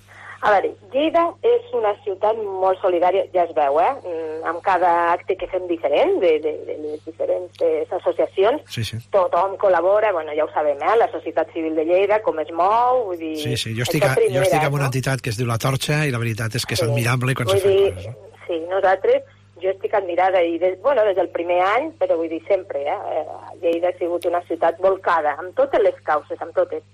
A veure, Lleida és una ciutat molt solidària, ja es veu, eh? Amb cada acte que fem diferent, de, de, de les diferents associacions, sí, sí. Tothom col·labora, bueno, ja ho sabem, eh? La societat civil de Lleida, com es mou, vull dir... Sí, sí, jo estic, a, primera, jo estic amb una entitat que es diu La Torxa i la veritat és que és sí. admirable quan vull se dir, fan coses. Sí, nosaltres, jo estic admirada, i des, bueno, des del primer any, però vull dir sempre, eh? Lleida ha sigut una ciutat volcada, amb totes les causes, amb totes.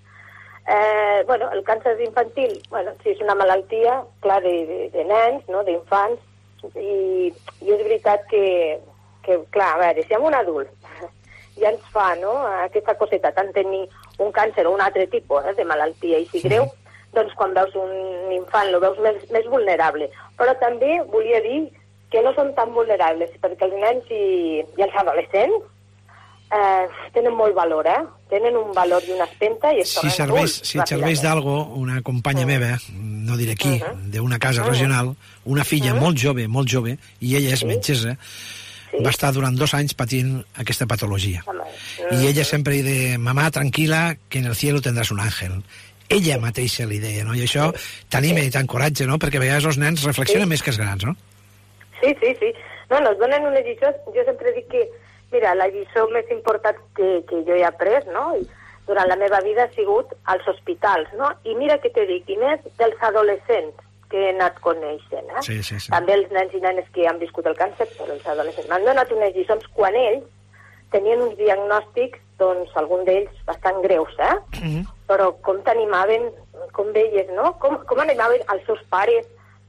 Eh, bueno, el càncer infantil, bueno, sí, és una malaltia, clar, de, de, de nens, no?, d'infants, i, i és veritat que, que, clar, a veure, si amb un adult ja ens fa, no?, aquesta coseta, tant tenir un càncer o un altre tipus eh, de malaltia, i si greu, doncs quan veus un infant lo veus més, més vulnerable. Però també volia dir que no són tan vulnerables, perquè els nens i, i els adolescents, eh, tenen molt valor, eh? Tenen un valor i una espenta i es Si tornen serveix, adults si et serveix ràpidament. d'algo, una companya meva, no diré qui, Uh-huh. d'una casa Uh-huh. regional, una filla Uh-huh. molt jove, molt jove, i ella és Sí. metgessa, Sí. va estar durant dos anys patint aquesta patologia. Home, I ella sempre li deia, mamà, tranquil·la, que en el cielo tendràs un àngel. Ella mateixa li deia, no? I això t'anima i t'encoratja, no? Perquè a vegades els nens reflexionen Sí. més que els grans, no? Sí, sí, sí. No, nos donen unes lliçons. Jo sempre dic que, mira, la lliçó més important que, que jo he après, no?, I durant la meva vida ha sigut als hospitals, no? I mira què te dic, i més dels adolescents que he anat coneixent, eh? Sí, sí, sí. També els nens i nenes que han viscut el càncer, però els adolescents. M'han donat unes lliçons quan ells tenien uns diagnòstics, doncs, algun d'ells bastant greus, eh? Mm-hmm. Però com t'animaven, com veies, no? Com, com animaven els seus pares.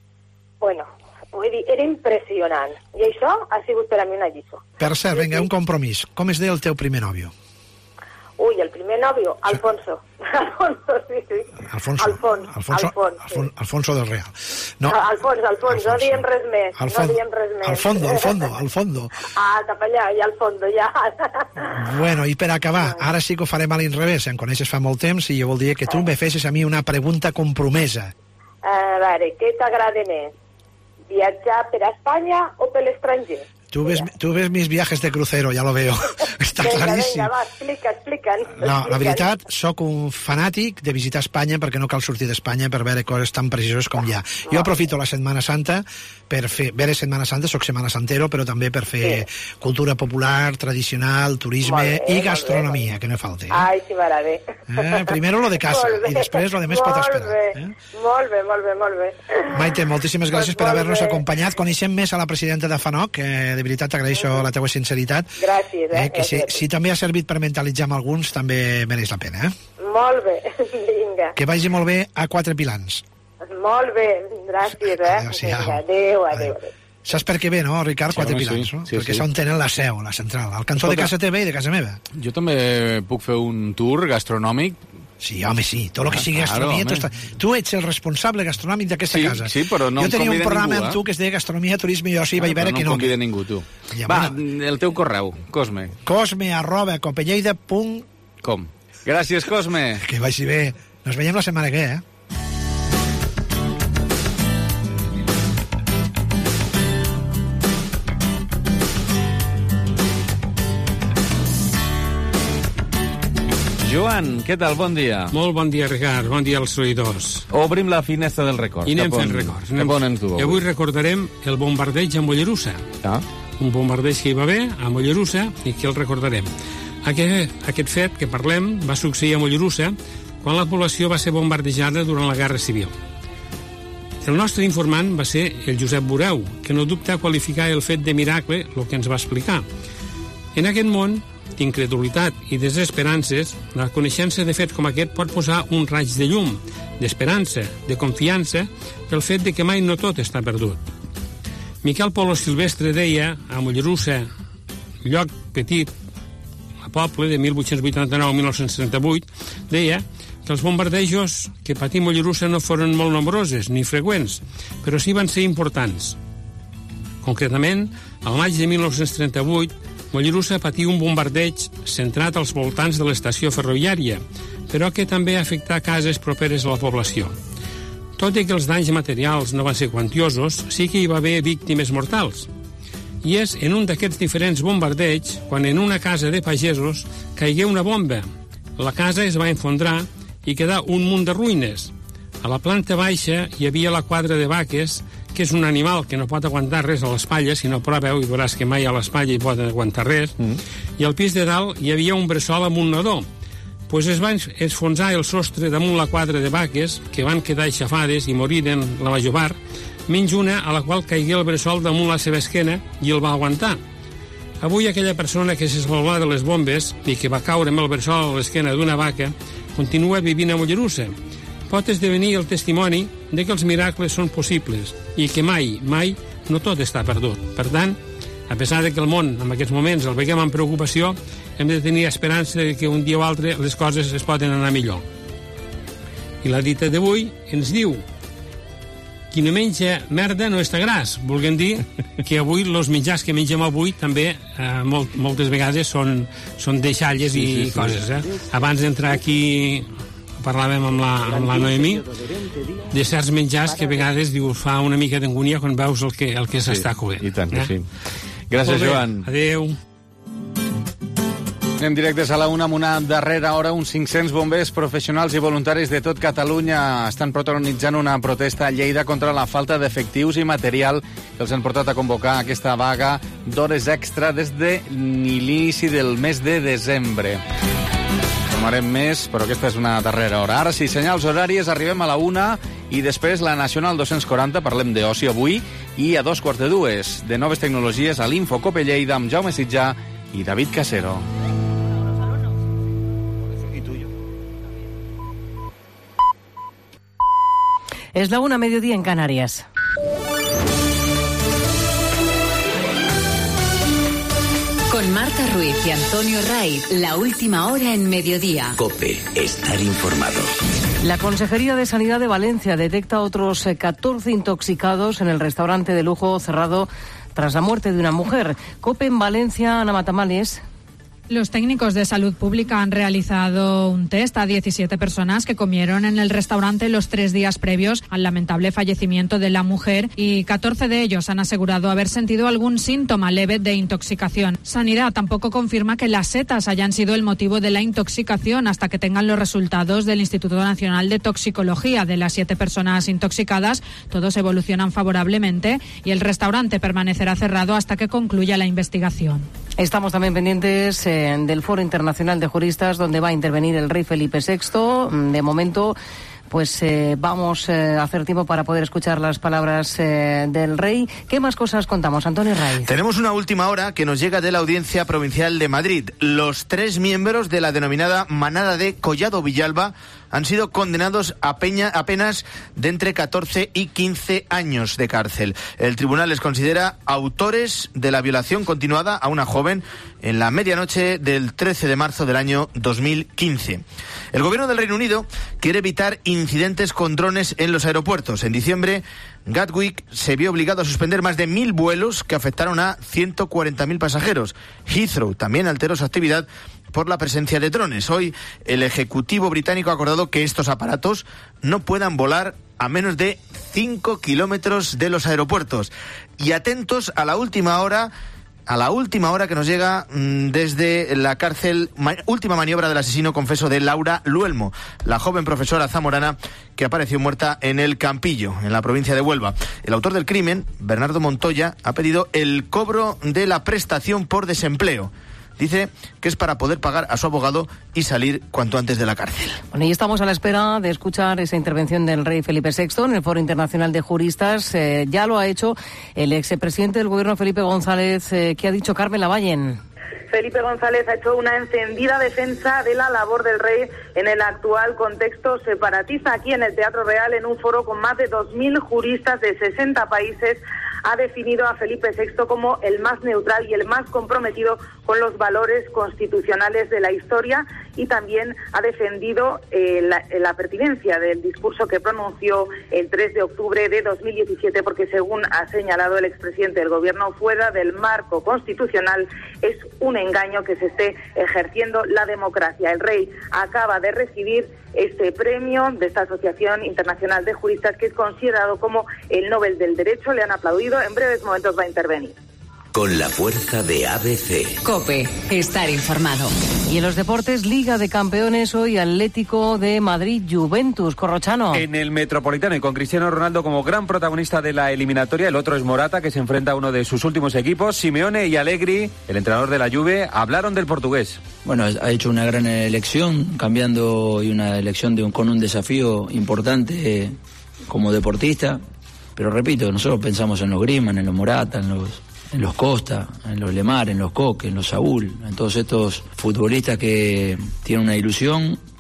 Bueno, vull dir, era impressionant. I això ha sigut per a mi una lliçó. Per cert, vinga, un compromís. Com es deia el teu primer nòvio? Uy, el primer novio, Alfonso. Alfonso, sí, sí. Alfonso. Alfonso. Alfonso, Alfonso, Alfon, Alfonso del Real. No, Alfonso, Alfonso, no diem res més. al No fons, diem res més. al fondo, al fondo, al fondo. Ah, cap allà, ja al fondo, ja. Bueno, i per acabar, ara sí que ho farem a l'inrevés. Em coneixes fa molt temps i jo voldria que tu me fessis a mi una pregunta compromesa. A veure, què t'agrada més? Viatjar per a Espanya o per l'estranger? Tu ves, tu ves mis viajes de crucero, ja lo veo. Està Vinga, claríssim. vinga, va, explica, explica'ns. No, la explica'ns. veritat, sóc un fanàtic de visitar Espanya perquè no cal sortir d'Espanya per veure coses tan precioses com hi ha. Jo aprofito la Setmana Santa per fer... Veure Setmana Santa, sóc Setmana Santero, però també per fer cultura popular, tradicional, turisme Molt bé, i molt gastronomia, que no falti. Eh? Ai, sí, m'agrada. Eh? Primero lo de casa Molt bé. i després lo de més pot Molt esperar. bé, Eh? molt bé, molt bé, molt bé. Maite, moltíssimes gràcies per Molt haver-nos bé. acompanyat. Coneixem més a la presidenta de FANOC, que de veritat t'agraeixo la teua sinceritat. Gràcies, eh? Eh, que si, Gràcies. si també ha servit per mentalitzar amb alguns, també mereix la pena. Eh? Molt bé, vinga. Que vagi molt bé a Quatre Pilans. Molt bé, gràcies, eh? Adéu-siau. Vinga, adéu, adéu. adéu. Saps per què ve, no, Ricard? Sí, Quatre home, Pilans, sí, no? sí, Perquè sí. és on tenen la seu, la central. Al cantó de Escolta. casa teva i de casa meva. Jo també puc fer un tour gastronòmic. Sí, home, sí. Tot el que Ah, sigui claro, gastronomia... tu, home. està... tu ets el responsable gastronòmic d'aquesta Sí, casa. sí, però no jo em tenia un convida programa ningú, amb eh? tu que es deia Gastronomia, Turisme i Oci i vaig veure Però que no no. em convida ningú, tu. Ja, Va, bueno. el teu correu, Cosme. Cosme arroba copelleida punt... Com? Gràcies, Cosme. Que vagi bé. Nos veiem la setmana que ve, eh? Joan, què tal? Bon dia. Molt bon dia, Ricard. Bon dia als oïdors. Obrim la finestra del record. I anem Cap on- fent records. Cap on ens du? I avui recordarem el bombardeig a Mollerussa. Ah. Un bombardeig que hi va haver a Mollerussa i que el recordarem. Aquest, aquest fet que parlem va succeir a Mollerussa quan la població va ser bombardejada durant la Guerra Civil. El nostre informant va ser el Josep Boreu, que no dubta a qualificar el fet de miracle el que ens va explicar. En aquest món d'incredulitat i desesperances, la coneixença de fet com aquest pot posar un raig de llum, d'esperança, de confiança, pel fet de que mai no tot està perdut. Miquel Polo Silvestre deia, a Mollerussa, lloc petit, a poble de mil vuit-cents vuitanta-nou a mil nou-cents trenta-vuit, deia que els bombardejos que patí Mollerussa no foren molt nombroses ni freqüents, però sí van ser importants. Concretament, al maig de mil nou-cents trenta-vuit, Mollerussa patí un bombardeig centrat als voltants de l'estació ferroviària, però que també afectà cases properes a la població. Tot i que els danys materials no van ser quantiosos, sí que hi va haver víctimes mortals. I és en un d'aquests diferents bombardeigs quan en una casa de pagesos caigué una bomba. La casa es va enfondrar i quedà un munt de ruïnes. A la planta baixa hi havia la quadra de vaques, que és un animal que no pot aguantar res a l'espatlla, si no proveu i veuràs que mai a l'espatlla hi pot aguantar res, mm. i al pis de dalt hi havia un bressol amb un nadó. Pues es va enfonsar el sostre damunt la quadra de vaques, que van quedar aixafades i moriren la major part, menys una a la qual caigué el bressol damunt la seva esquena i el va aguantar. Avui aquella persona que se salvà de les bombes i que va caure amb el bressol a l'esquena d'una vaca continua vivint a Mollerussa. Pot esdevenir el testimoni de que els miracles són possibles i que mai, mai, no tot està perdut. Per tant, a pesar de que el món en aquests moments el veiem amb preocupació, hem de tenir esperança de que un dia o altre les coses es poden anar millor. I la dita d'avui ens diu: qui no menja merda no està gras. Volguem dir que avui els menjars que mengem avui també eh, molt, moltes vegades són, són deixalles sí, i sí, sí. coses. Eh? Abans d'entrar aquí parlàvem amb la, amb la Noemí de certs menjars que a vegades diu, fa una mica d'angúnia quan veus el que, el que s'està sí, coent. I tant que eh? sí. Gràcies, Joan. Adéu. Anem directes a la una amb una darrera hora. Uns cinc-cents bombers professionals i voluntaris de tot Catalunya estan protagonitzant una protesta a Lleida contra la falta d'efectius i material que els han portat a convocar aquesta vaga d'hores extra des de l'inici del mes de desembre. Informarem més, però aquesta és una darrera hora. Ara sí, senyals horaris, arribem a la una i després la Nacional dos-cents quaranta, parlem d'oci avui, i a dos quarts de dues, de noves tecnologies a l'Info Cope Lleida amb Jaume Sitjà i David Casero. Es la una, mediodía en Canarias. Con Marta Ruiz y Antonio Raiz, la última hora en Mediodía. COPE, estar informado. La Consejería de Sanidad de Valencia detecta otros catorce intoxicados en el restaurante de lujo cerrado tras la muerte de una mujer. COPE en Valencia, Ana Matamales. Los técnicos de salud pública han realizado un test a diecisiete personas que comieron en el restaurante los tres días previos al lamentable fallecimiento de la mujer y catorce de ellos han asegurado haber sentido algún síntoma leve de intoxicación. Sanidad tampoco confirma que las setas hayan sido el motivo de la intoxicación hasta que tengan los resultados del Instituto Nacional de Toxicología. De las siete personas intoxicadas, todos evolucionan favorablemente y el restaurante permanecerá cerrado hasta que concluya la investigación. Estamos también pendientes eh, del Foro Internacional de Juristas, donde va a intervenir el rey Felipe sexto. De momento, pues eh, vamos eh, a hacer tiempo para poder escuchar las palabras eh, del rey. ¿Qué más cosas contamos, Antonio Raiz? Tenemos una última hora que nos llega de la Audiencia Provincial de Madrid. Los tres miembros de la denominada Manada de Collado Villalba han sido condenados a, peña, a penas de entre catorce y quince años de cárcel. El tribunal les considera autores de la violación continuada a una joven en la medianoche del trece de marzo del año dos mil quince. El gobierno del Reino Unido quiere evitar incidentes con drones en los aeropuertos. En diciembre, Gatwick se vio obligado a suspender más de mil vuelos que afectaron a ciento cuarenta mil pasajeros. Heathrow también alteró su actividad por la presencia de drones. Hoy, el Ejecutivo británico ha acordado que estos aparatos no puedan volar a menos de cinco kilómetros de los aeropuertos. Y atentos a la última hora, a la última hora que nos llega mmm, desde la cárcel, ma- última maniobra del asesino confeso de Laura Luelmo, la joven profesora zamorana que apareció muerta en el Campillo, en la provincia de Huelva. El autor del crimen, Bernardo Montoya, ha pedido el cobro de la prestación por desempleo. Dice que es para poder pagar a su abogado y salir cuanto antes de la cárcel. Bueno, y estamos a la espera de escuchar esa intervención del rey Felipe sexto en el Foro Internacional de Juristas. Eh, ya lo ha hecho el expresidente del Gobierno, Felipe González. Eh, ¿Qué ha dicho Carmen Lavallen? Felipe González ha hecho una encendida defensa de la labor del rey en el actual contexto separatista. Aquí en el Teatro Real, en un foro con más de dos mil juristas de sesenta países, ha definido a Felipe sexto como el más neutral y el más comprometido con los valores constitucionales de la historia, y también ha defendido eh, la, la pertinencia del discurso que pronunció el tres de octubre de dos mil diecisiete, porque según ha señalado el expresidente del Gobierno, fuera del marco constitucional es un engaño que se esté ejerciendo la democracia. El rey acaba de recibir este premio de esta Asociación Internacional de Juristas, que es considerado como el Nobel del Derecho. Le han aplaudido. En breves momentos va a intervenir. Con la fuerza de A B C. COPE, estar informado. Y en los deportes, Liga de Campeones, hoy Atlético de Madrid, Juventus, Corrochano. En el Metropolitano, y con Cristiano Ronaldo como gran protagonista de la eliminatoria. El otro es Morata, que se enfrenta a uno de sus últimos equipos. Simeone y Allegri, el entrenador de la Juve, hablaron del portugués. Bueno, ha hecho una gran elección, cambiando, y una elección de un, con un desafío importante eh, como deportista. Pero repito, nosotros pensamos en los Griezmann, en los Morata, en los, en los Costa, en los Lemar, en los Coque, en los Saúl, en todos estos futbolistas que tienen una ilusión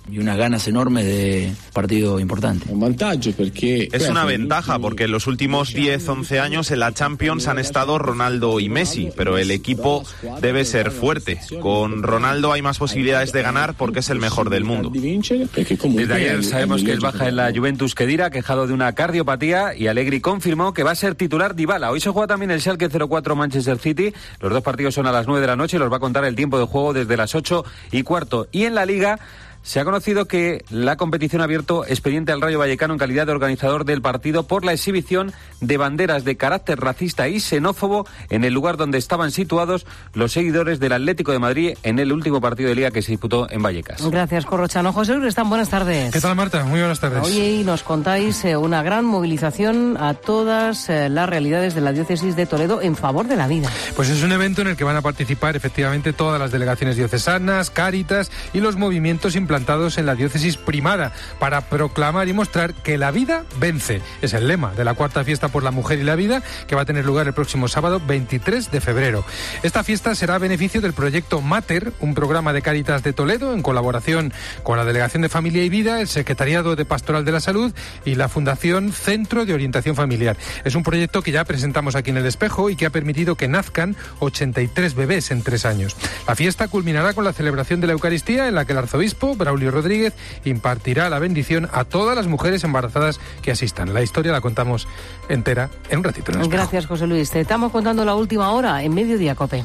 y unas ganas enormes de partido importante. Es una ventaja porque en los últimos diez once años en la Champions han estado Ronaldo y Messi, pero el equipo debe ser fuerte. Con Ronaldo hay más posibilidades de ganar porque es el mejor del mundo. Desde ayer sabemos que es baja en la Juventus Khedira, quejado de una cardiopatía, y Allegri confirmó que va a ser titular Dybala. Hoy se juega también el Schalke cero cuatro Manchester City. Los dos partidos son a las nueve de la noche y los va a contar el tiempo de juego desde las ocho y cuarto. Y en la Liga se ha conocido que la competición ha abierto expediente al Rayo Vallecano en calidad de organizador del partido por la exhibición de banderas de carácter racista y xenófobo en el lugar donde estaban situados los seguidores del Atlético de Madrid en el último partido de Liga que se disputó en Vallecas. Gracias, Corrochano. José Luis Restán, buenas tardes. ¿Qué tal, Marta? Muy buenas tardes. Hoy nos contáis eh, una gran movilización a todas eh, las realidades de la diócesis de Toledo en favor de la vida. Pues es un evento en el que van a participar efectivamente todas las delegaciones diocesanas, Cáritas y los movimientos implantados en la diócesis primada para proclamar y mostrar que la vida vence. Es el lema de la cuarta fiesta por la mujer y la vida, que va a tener lugar el próximo sábado veintitrés de febrero. Esta fiesta será a beneficio del proyecto Mater, un programa de Cáritas de Toledo en colaboración con la Delegación de Familia y Vida, el Secretariado de Pastoral de la Salud y la Fundación Centro de Orientación Familiar. Es un proyecto que ya presentamos aquí en El Espejo y que ha permitido que nazcan ochenta y tres bebés en tres años. La fiesta culminará con la celebración de la Eucaristía, en la que el arzobispo Braulio Rodríguez impartirá la bendición a todas las mujeres embarazadas que asistan. La historia la contamos entera en un ratito. En Gracias, José Luis. Te estamos contando la última hora en Mediodía Cope.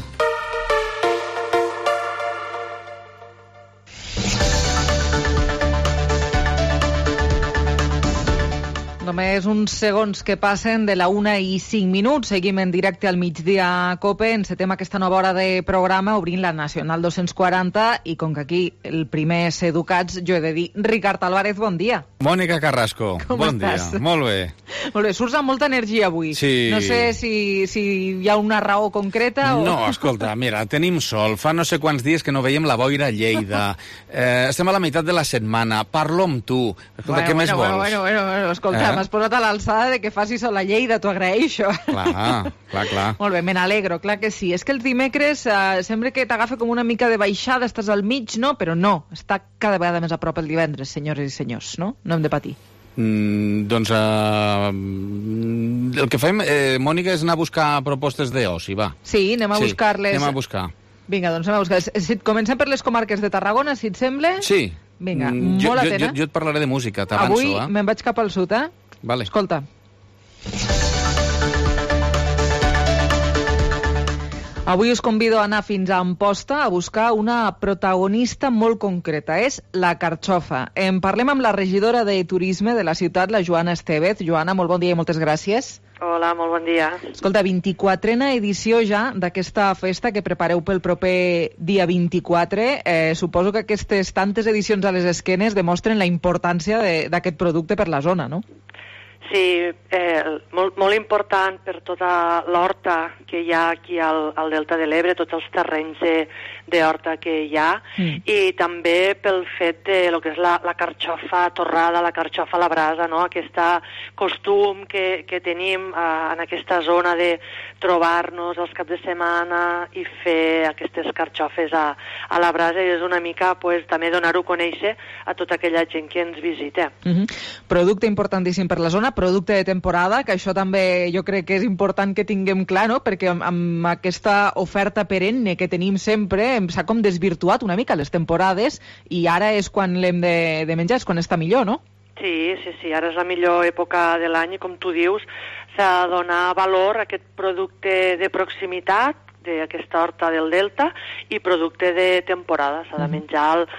Només uns segons que passen de la una i cinc minuts. Seguim en directe al migdia Cope. Encetem aquesta nova hora de programa obrint la Nacional dos-cents quaranta i com que aquí el primer és Educats, jo he de dir Ricard Álvarez, bon dia. Mònica Carrasco, Com bon estàs? dia. Molt bé. Molt bé, surts amb molta energia avui. Sí. No sé si, si hi ha una raó concreta o... No, escolta, mira, tenim sol, fa no sé quants dies que no veiem la boira a Lleida, eh, estem a la meitat de la setmana, parlo amb tu, escolta, bueno, què més bueno, vols? Bueno, bueno, bueno, escolta, Eh? m'has posat a l'alçada de que faci sol a Lleida, t'ho agraeixo. Clar, clar, clar. Molt bé, me n'alegro, clar que sí. És que el dimecres eh, sembla que t'agafa com una mica de baixada, estàs al mig, no? Però no, està cada vegada més a prop el divendres, senyores i senyors, no? No hem de patir. Mm, doncs uh, el que fem, eh, Mònica, és anar a buscar propostes d'oci, va. Sí, anem a Sí, buscar-les. anem a buscar. Vinga, doncs anem a buscar. Si comencem per les comarques de Tarragona, si et sembla. Sí. Vinga, Mm, jo, molt jo, atena. jo, jo et parlaré de música, t'avanço, Avui eh? me'n vaig cap al sud, eh? Vale. Escolta. Avui us convido a anar fins a Amposta a buscar una protagonista molt concreta. És la carxofa. En parlem amb la regidora de Turisme de la ciutat, la Joana Estevez. Joana, molt bon dia i moltes gràcies. Hola, molt bon dia. Escolta, vint-i-quatrena edició ja d'aquesta festa que prepareu pel proper dia vint-i-quatre. Eh, suposo que aquestes tantes edicions a les esquenes demostren la importància de- d'aquest producte per la zona, no? Sí, eh, molt, molt important per tota l'horta que hi ha aquí al, al Delta de l'Ebre, tots els terrenys de, de horta que hi ha, Mm. i també pel fet de lo que és la, la carxofa torrada, la carxofa a la brasa, no? Aquest costum que, que tenim eh, en aquesta zona de trobar-nos els caps de setmana i fer aquestes carxofes a, a la brasa, i és una mica pues, també donar-ho a conèixer a tota aquella gent que ens visita. Uh-huh. Producte importantíssim per la zona, producte de temporada, que això també jo crec que és important que tinguem clar, no? Perquè amb, amb aquesta oferta perenne que tenim sempre em- s'ha com desvirtuat una mica les temporades i ara és quan l'hem de, de menjar, és quan està millor, no? Sí, sí, sí, ara és la millor època de l'any i, com tu dius, s'ha de donar valor a aquest producte de proximitat, d'aquesta horta del Delta, i producte de temporada. S'ha de menjar el,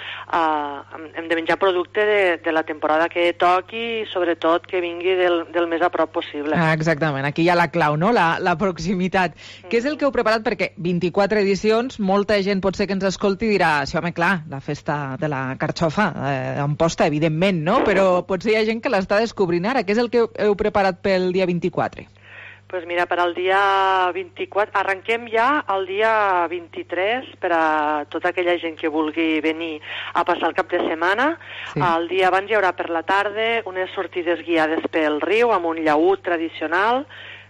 uh, hem de menjar producte de, de la temporada que toqui i sobretot que vingui del, del més a prop possible. Ah, exactament, aquí hi ha la clau, no? La, la proximitat. Mm. Què és el que heu preparat? Perquè vint-i-quatre edicions, molta gent pot ser que ens escolti i dirà, sí, home, clar, la festa de la carxofa, eh, Amposta, evidentment, no? Però potser hi ha gent que l'està descobrint ara. Què és el que heu preparat pel dia vint-i-quatre? Pues mira, per al dia vint-i-quatre, arrenquem ja el dia vint-i-tres per a tota aquella gent que vulgui venir a passar el cap de setmana. Sí. El dia abans hi haurà per la tarda unes sortides guiades pel riu amb un llaüt tradicional,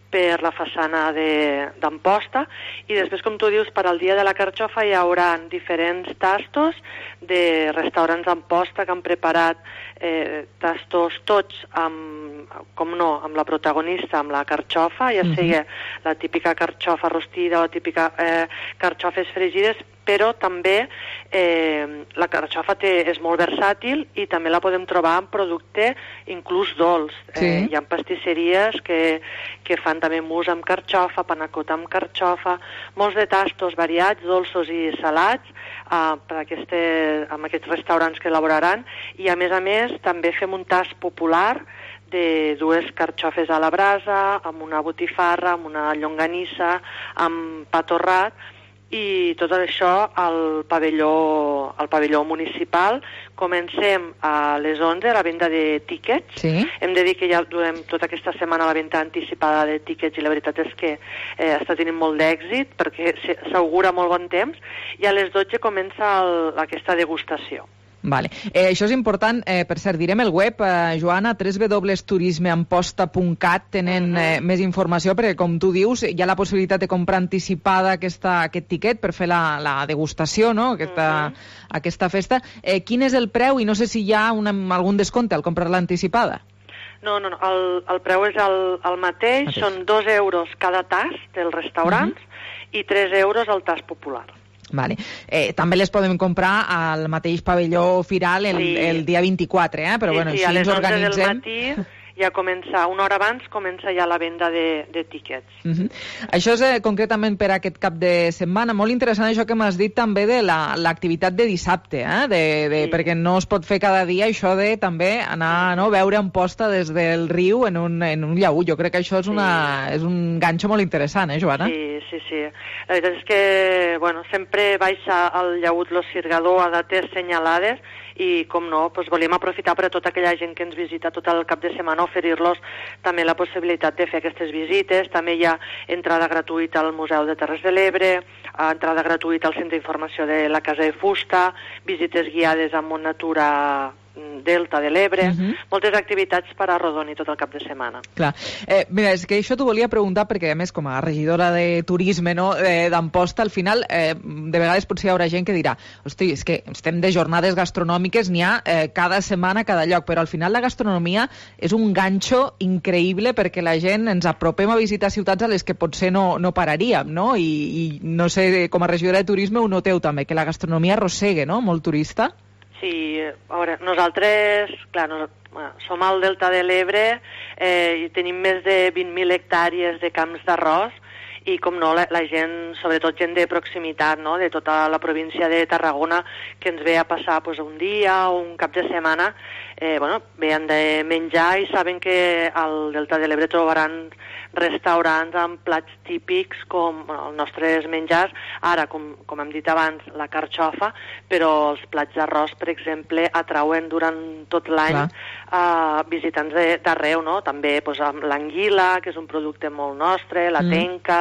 per la façana d'Amposta, i després, com tu dius, per al dia de la carxofa hi haurà diferents tastos de restaurants d'Amposta que han preparat eh, tastos tots amb, com no, amb la protagonista, amb la carxofa, ja sigui la típica carxofa rostida o la típica eh, carxofes fregides, però també eh, la carxofa té, és molt versàtil i també la podem trobar en producte inclús dolç. Sí. Eh, hi ha pastisseries que, que fan també mousse amb carxofa, panacota amb carxofa, molts de tastos variats, dolços i salats, eh, per aquesta, amb aquests restaurants que elaboraran, i a més a més també fem un tast popular de dues carxofes a la brasa, amb una botifarra, amb una llonganissa, amb pa torrat, i tot això al pavelló, al pavelló municipal. Comencem a les onze, la venda de tíquets. Sí. Hem de dir que ja durem tota aquesta setmana la venda anticipada de tíquets, i la veritat és que eh, està tenint molt d'èxit perquè s'augura molt bon temps, i a les dotze comença el, aquesta degustació. Vale. Eh, això és important, eh, per cert, direm el web, eh, Joana, w w w punt turismeamposta punt cat, tenen eh, més informació, perquè com tu dius, hi ha la possibilitat de comprar anticipada aquesta, aquest tiquet per fer la, la degustació, no?, aquesta, uh-huh. aquesta festa. Eh, quin és el preu, i no sé si hi ha una, algun descompte al comprar-la anticipada? No, no, no. El, el preu és el, el mateix, mateix, són dos euros cada tast dels restaurants uh-huh. i tres euros el tast popular. Vale. Eh, també les podem comprar al mateix pavelló Firal el, sí. el dia vint-i-quatre, eh? Però sí, bueno, sí, si ens organitzem... a les onze del matí ja comença, una hora abans comença ja la venda de, de tíquets. Uh-huh. Això és eh, concretament per aquest cap de setmana. Molt interessant això que m'has dit també de l'activitat la, de dissabte, eh? de, de, sí. perquè no es pot fer cada dia això de també anar, no, veure Amposta des del riu en un, en un llaüt. Jo crec que això és, una, sí. és un ganxo molt interessant, eh, Joana? Sí, sí, sí. La veritat és que, bueno, sempre baixa al llaüt Lo Sirgador a dates senyalades, i, com no, doncs volíem aprofitar per a tota aquella gent que ens visita tot el cap de setmana, oferir-los també la possibilitat de fer aquestes visites. També hi ha entrada gratuïta al Museu de Terres de l'Ebre, entrada gratuïta al Centre d'Informació de la Casa de Fusta, visites guiades amb Mont Natura Delta de l'Ebre, uh-huh. moltes activitats per arrodonir tot el cap de setmana. Clar. Eh, mira, és que això t'ho volia preguntar perquè, a més, com a regidora de turisme, no, eh, d'Amposta, al final, eh, de vegades potser hi haurà gent que dirà, hosti, és que estem de jornades gastronòmiques, n'hi ha eh, cada setmana, cada lloc, però al final la gastronomia és un ganxo increïble perquè la gent ens apropem a visitar ciutats a les que potser no, no pararíem, no? I, i no sé, com a regidora de turisme ho noteu també, que la gastronomia arrossegue, no?, molt turista. Sí, a veure, nosaltres, clar, no, bueno, som al Delta de l'Ebre eh, i tenim més de vint mil hectàrees de camps d'arròs, i, com no, la, la gent, sobretot gent de proximitat, no?, de tota la província de Tarragona, que ens ve a passar pues, un dia o un cap de setmana, eh, bueno, veien de menjar i saben que al Delta de l'Ebre trobaran restaurants amb plats típics com bueno, els nostres menjars, ara, com, com hem dit abans, la carxofa, però els plats d'arròs, per exemple, atrauen durant tot l'any uh, visitants d'arreu, no? També pues, amb l'anguila, que és un producte molt nostre, la mm. tenca,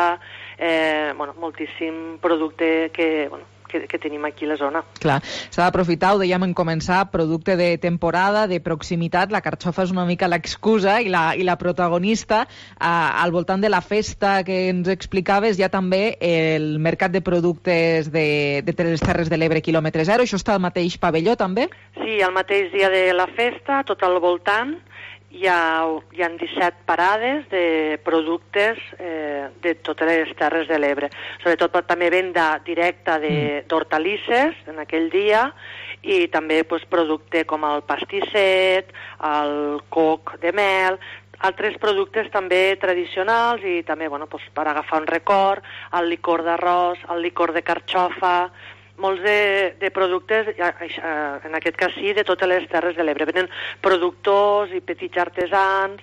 eh, bueno, moltíssim producte que, bueno, que, que tenim aquí a la zona. Clar, s'ha d'aprofitar, ho dèiem en començar, producte de temporada, de proximitat, la carxofa és una mica l'excusa i la, i la protagonista. Eh, al voltant de la festa que ens explicaves, hi ha també el mercat de productes de, de les Terres de l'Ebre quilòmetre zero, això està al mateix pavelló també? Sí, al mateix dia de la festa, tot al voltant, hi ha, hi ha disset parades de productes eh, de totes les Terres de l'Ebre. Sobretot per també venda directa d'hortalisses en aquell dia, i també pues, producte com el pastisset, el coc de mel, altres productes també tradicionals i també bueno, pues, per agafar un record, el licor d'arròs, el licor de carxofa, molts de, de productes, en aquest cas sí, de totes les Terres de l'Ebre. Venen productors i petits artesans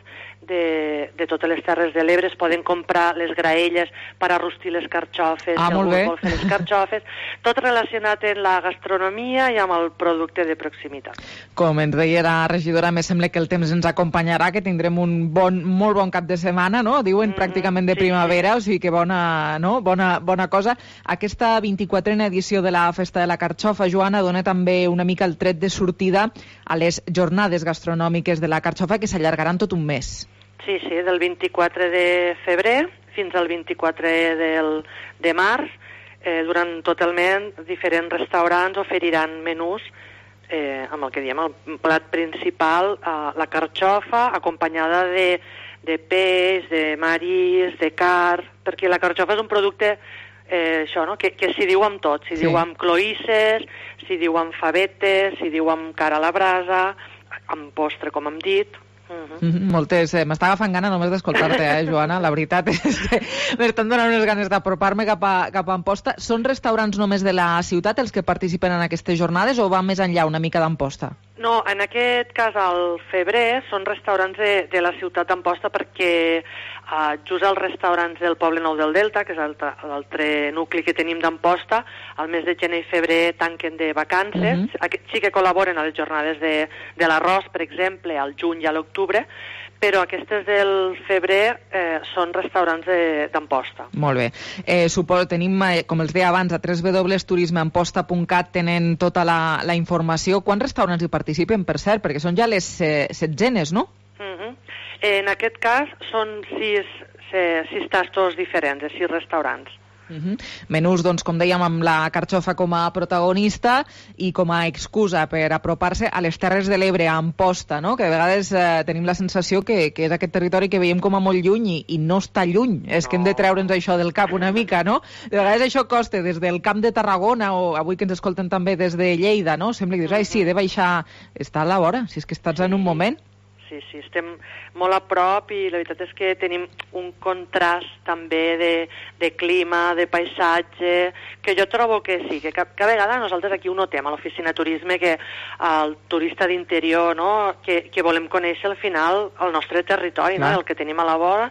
de, de totes les Terres de l'Ebre, es poden comprar les graelles per arrostir les carxofes, ah, si algú vol fer les carxofes, tot relacionat amb la gastronomia i amb el producte de proximitat. Com ens deia la regidora, me sembla que el temps ens acompanyarà, que tindrem un bon, molt bon cap de setmana, no? Diuen mm, pràcticament de sí, primavera, sí. O sigui que bona, no? bona, bona cosa. Aquesta vint-i-quatrena edició de la Festa de la Carxofa, Joana, dona també una mica el tret de sortida a les jornades gastronòmiques de la Carxofa, que s'allargaran tot un mes. Sí, sí, del vint-i-quatre de febrer fins al vint-i-quatre del, de març. Eh, durant tot el mes, diferents restaurants oferiran menús eh, amb el que diem el plat principal, eh, la carxofa, acompanyada de, de peix, de maris, de car, perquè la carxofa és un producte eh, això, no? que, que s'hi diu amb tot, s'hi sí. diu amb cloïsses, s'hi diu amb favetes, s'hi diu amb cara a la brasa, amb postre, com hem dit. Uh-huh. Mm-hmm, moltes. Eh, M'està agafant gana només d'escoltar-te, eh, Joana? La veritat és que m'estan donant unes ganes d'apropar-me cap a, cap a Amposta. Són restaurants només de la ciutat els que participen en aquestes jornades o va més enllà una mica d'Amposta? No, en aquest cas, al febrer, són restaurants de, de la ciutat d'Amposta perquè uh, just els restaurants del Poble Nou del Delta, que és l'altre nucli que tenim d'Amposta, al mes de gener i febrer tanquen de vacances. Uh-huh. Sí que col·laboren a les jornades de, de l'arròs, per exemple, al juny i a l'octubre, però aquestes del febrer eh, són restaurants d'Amposta. Molt bé. Eh, suposo, tenim, eh, com els deia abans, a w w w punt turisme amposta punt cat tenen tota la, la informació. Quants restaurants hi participen, per cert? Perquè són ja les eh, setzenes, no? Uh-huh. En aquest cas són sis, sis tastos diferents, sis restaurants. Uh-huh. Menús, doncs, com dèiem, amb la carxofa com a protagonista i com a excusa per apropar-se a les Terres de l'Ebre, a Amposta, no? Que de vegades eh, tenim la sensació que, que és aquest territori que veiem com a molt lluny i, i no està lluny. És no. que hem de treure'ns això del cap una mica, no? De vegades això costa des del Camp de Tarragona o avui que ens escolten també des de Lleida, no? Sembla que dius, ai, sí, he de baixar... Està a la vora, si és que estàs en un moment... Sí, sí, estem molt a prop i la veritat és que tenim un contrast també de, de clima, de paisatge, que jo trobo que sí, que cada, cada vegada nosaltres aquí ho notem a l'oficina de turisme, que el turista d'interior, no?, que, que volem conèixer al final el nostre territori, no?, el que tenim a la vora,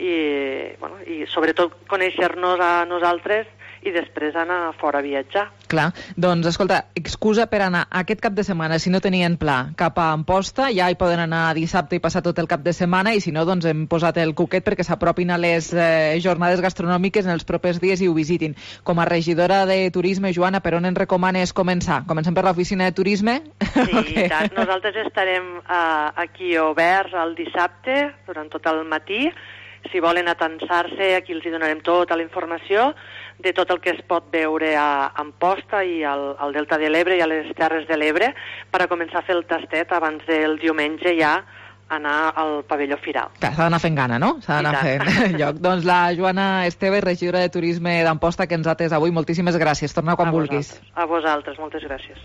i, bueno, i sobretot conèixer-nos a nosaltres i després anar fora a viatjar. Clar, doncs escolta, excusa per anar aquest cap de setmana, si no tenien pla, cap a Amposta, ja hi poden anar dissabte i passar tot el cap de setmana, i si no, doncs hem posat el cuquet perquè s'apropin a les eh, jornades gastronòmiques en els propers dies i ho visitin. Com a regidora de turisme, Joana, per on ens recomanes començar? Comencem per l'oficina de turisme? Sí, okay. I tant. Nosaltres estarem uh, aquí oberts el dissabte, durant tot el matí. Si volen atansar-se, aquí els hi donarem tota la informació de tot el que es pot veure a Amposta i al, al Delta de l'Ebre i a les Terres de l'Ebre per a començar a fer el tastet abans del diumenge ja anar al pavelló Firal. S'ha d'anar fent gana, no? S'ha d'anar fent lloc. Doncs la Joana Esteve, regidora de Turisme d'Amposta, que ens ha atès avui. Moltíssimes gràcies. Torna quan a vulguis. Vosaltres. A vosaltres. Moltes gràcies.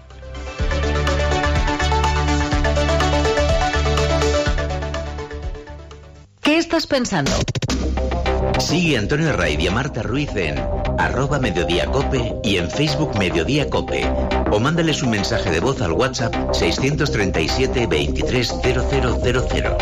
¿Qué estás pensando? Sigue a Antonio Raid y a Marta Ruiz en arroba Mediodía Cope y en Facebook Mediodía Cope. O mándales un mensaje de voz al WhatsApp seiscientos treinta y siete veintitrés cero cero cero cero.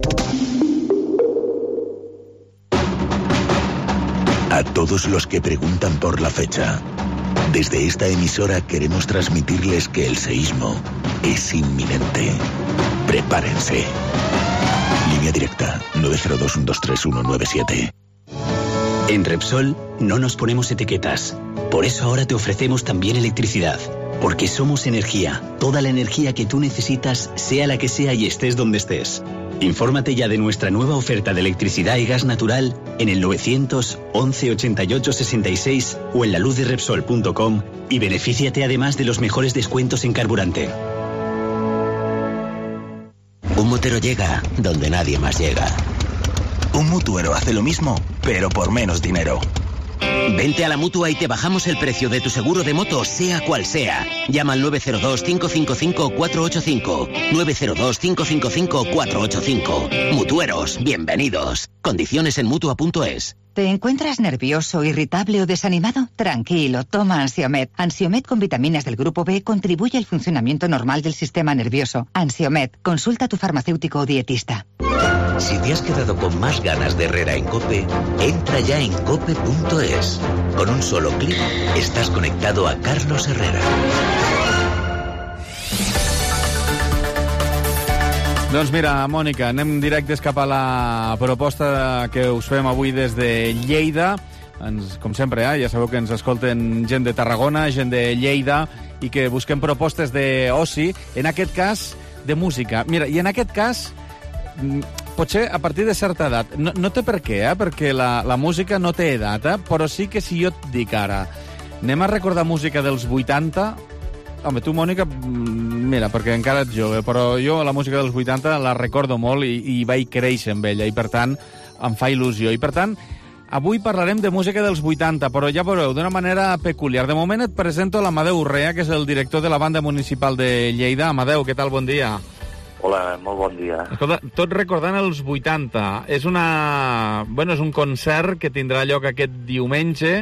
A todos los que preguntan por la fecha, desde esta emisora queremos transmitirles que el seísmo es inminente. Prepárense. Línea directa nueve cero dos uno dos tres uno nueve siete. En Repsol no nos ponemos etiquetas. Por eso ahora te ofrecemos también electricidad. Porque somos energía. Toda la energía que tú necesitas, sea la que sea y estés donde estés. Infórmate ya de nuestra nueva oferta de electricidad y gas natural en el novecientos once ochenta y ocho sesenta y seis o en la luz de repsol punto com y benefíciate además de los mejores descuentos en carburante. Un motero llega donde nadie más llega. Un mutuero hace lo mismo, pero por menos dinero. Vente a la Mutua y te bajamos el precio de tu seguro de moto, sea cual sea. Llama al nueve cero dos cinco cinco cinco cuatro ocho cinco. nueve cero dos cinco cinco cinco cuatro ocho cinco. Mutueros, bienvenidos. Condiciones en Mutua punto es. ¿Te encuentras nervioso, irritable o desanimado? Tranquilo, toma Ansiomed. Ansiomed con vitaminas del grupo B contribuye al funcionamiento normal del sistema nervioso. Ansiomed, consulta a tu farmacéutico o dietista. Si te has quedado con más ganas de Herrera en COPE, entra ya en cope punto es. Con un solo clic estás conectado a Carlos Herrera. Doncs mira, Mònica, anem directes cap a la proposta que us fem avui des de Lleida. Ens, com sempre, eh, ja sabeu que ens escolten gent de Tarragona, gent de Lleida, i que busquem propostes d'oci, en aquest cas, de música. Mira, i en aquest cas, potser a partir de certa edat, no, no té per què, eh? Perquè la, la música no té edat, eh? Però sí que si jo et dic ara, anem a recordar música dels vuitanta... Home, tu, Mònica, mira, perquè encara ets jove, però jo la música dels vuitanta la recordo molt i, i vaig créixer amb ella, i per tant em fa il·lusió. I per tant, avui parlarem de música dels vuitanta, però ja veureu, d'una manera peculiar. De moment et presento l'Amadeu Urrea, que és el director de la Banda Municipal de Lleida. Amadeu, què tal? Bon dia. Hola, molt bon dia. Escolta, tot recordant els vuitanta. És una... Bueno, és un concert que tindrà lloc aquest diumenge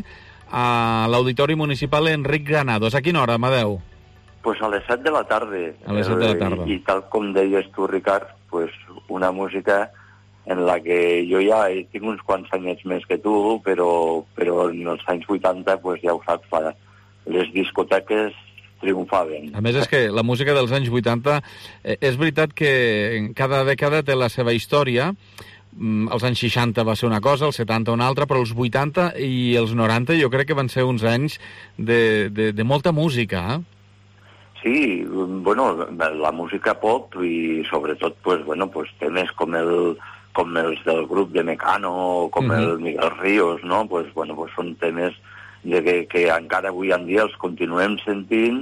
a l'Auditori Municipal Enric Granados. A quina hora, Amadeu? Pues a les set de la tarda. A les set de la tarda. I, i tal com deies tu, Ricard, pues una música en la que jo ja tinc uns quants anyets més que tu, però, però en els anys vuitanta, pues ja ho saps, la, les discoteques triomfaven. A més, és que la música dels anys vuitanta, eh, és veritat que cada dècada té la seva història. Els anys seixanta va ser una cosa, els setanta una altra, però els vuitanta i els noranta jo crec que van ser uns anys de, de, de molta música, eh? Sí, bueno, la música pop i sobretot, pues, bueno, pues, temes com, el, com els del grup de Mecano, com uh-huh. el Miguel Ríos, no? Pues, bueno, pues són temes de que, que encara avui en dia els continuem sentint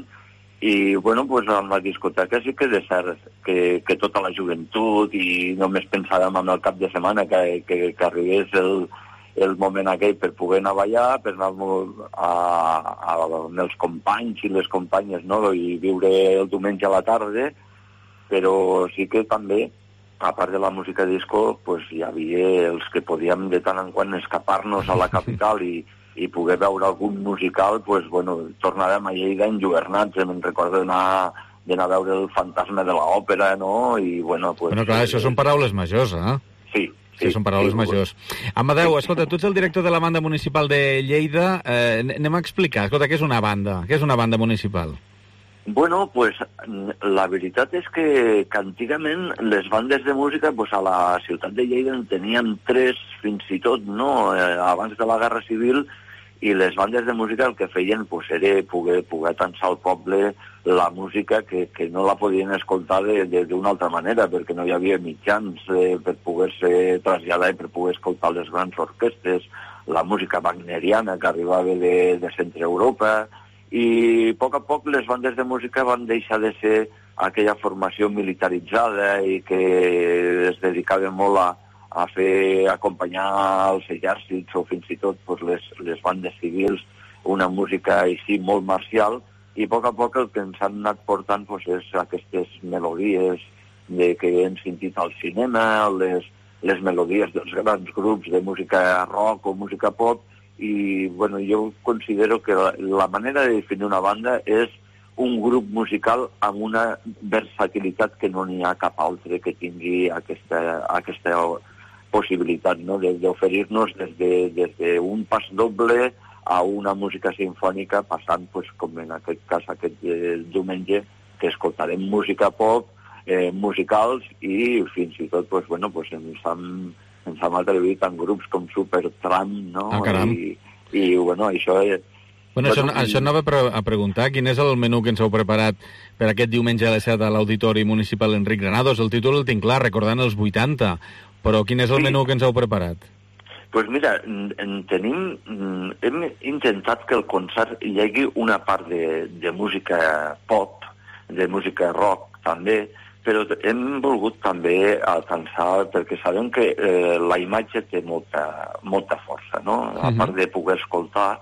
i, bueno, pues, en la discoteca sí que de cert que, que tota la joventut i només pensàvem en el cap de setmana que, que, que arribés el el moment aquell per poder anar a ballar, per anar a, a, amb els companys i les companyes, no?, i viure el diumenge a la tarda, però sí que també, a part de la música disco, pues, hi havia els que podíem de tant en quant escapar-nos a la capital i, i poder veure algun musical, pues, bueno, tornàvem a Lleida enlluernats, me'n recordo d'anar d'anar a veure el Fantasma de l'Òpera, no?, i bueno... Pues, bueno, clar, això són paraules majors, eh? Sí. Sí, són paraules sí, majors. Amadeu, escolta, tu ets el director de la Banda Municipal de Lleida. Eh, anem a explicar, escolta, què és una banda? Què és una banda municipal? Bueno, pues la veritat és que, que antigament les bandes de música pues, a la ciutat de Lleida en teníem tres, fins i tot, no?, eh, abans de la Guerra Civil, i les bandes de música el que feien pues, era poder, poder tensar al poble la música que, que no la podien escoltar d'una altra manera, perquè no hi havia mitjans eh, per poder-se traslladar i per poder escoltar les grans orquestes, la música wagneriana que arribava de, de Centre Europa, i a poc a poc les bandes de música van deixar de ser aquella formació militaritzada i que es dedicava molt a a fer acompanyar els exèrcits o fins i tot pues, les, les bandes civils, una música així molt marcial, i a poc a poc el que ens han anat portant pues, és aquestes melodies de que hem sentit al cinema, les, les melodies dels grans grups de música rock o música pop, i bueno, jo considero que la, la manera de definir una banda és un grup musical amb una versatilitat que no n'hi ha cap altre que tingui aquesta, aquesta possibilitat, no?, d'oferir-nos des, de, des de un pas doble a una música sinfònica, passant, pues, com en aquest cas, aquest eh, diumenge, que escoltarem música pop, eh, musicals, i fins i tot, pues, bueno, pues, ens hem, ens hem atrevit en grups com Supertramp, no?, ah, caram. I, i, bueno, això... És, Bueno, això, això anava a preguntar, quin és el menú que ens heu preparat per aquest diumenge a les set a l'Auditori Municipal Enric Granados? El títol el tinc clar, recordant els vuitanta, però quin és el sí. menú que ens heu preparat? Doncs pues mira, en tenim, hem intentat que el concert hi hagi una part de, de música pop, de música rock també, però hem volgut també alcançar, perquè sabem que eh, la imatge té molta, molta força, no? A part de poder escoltar,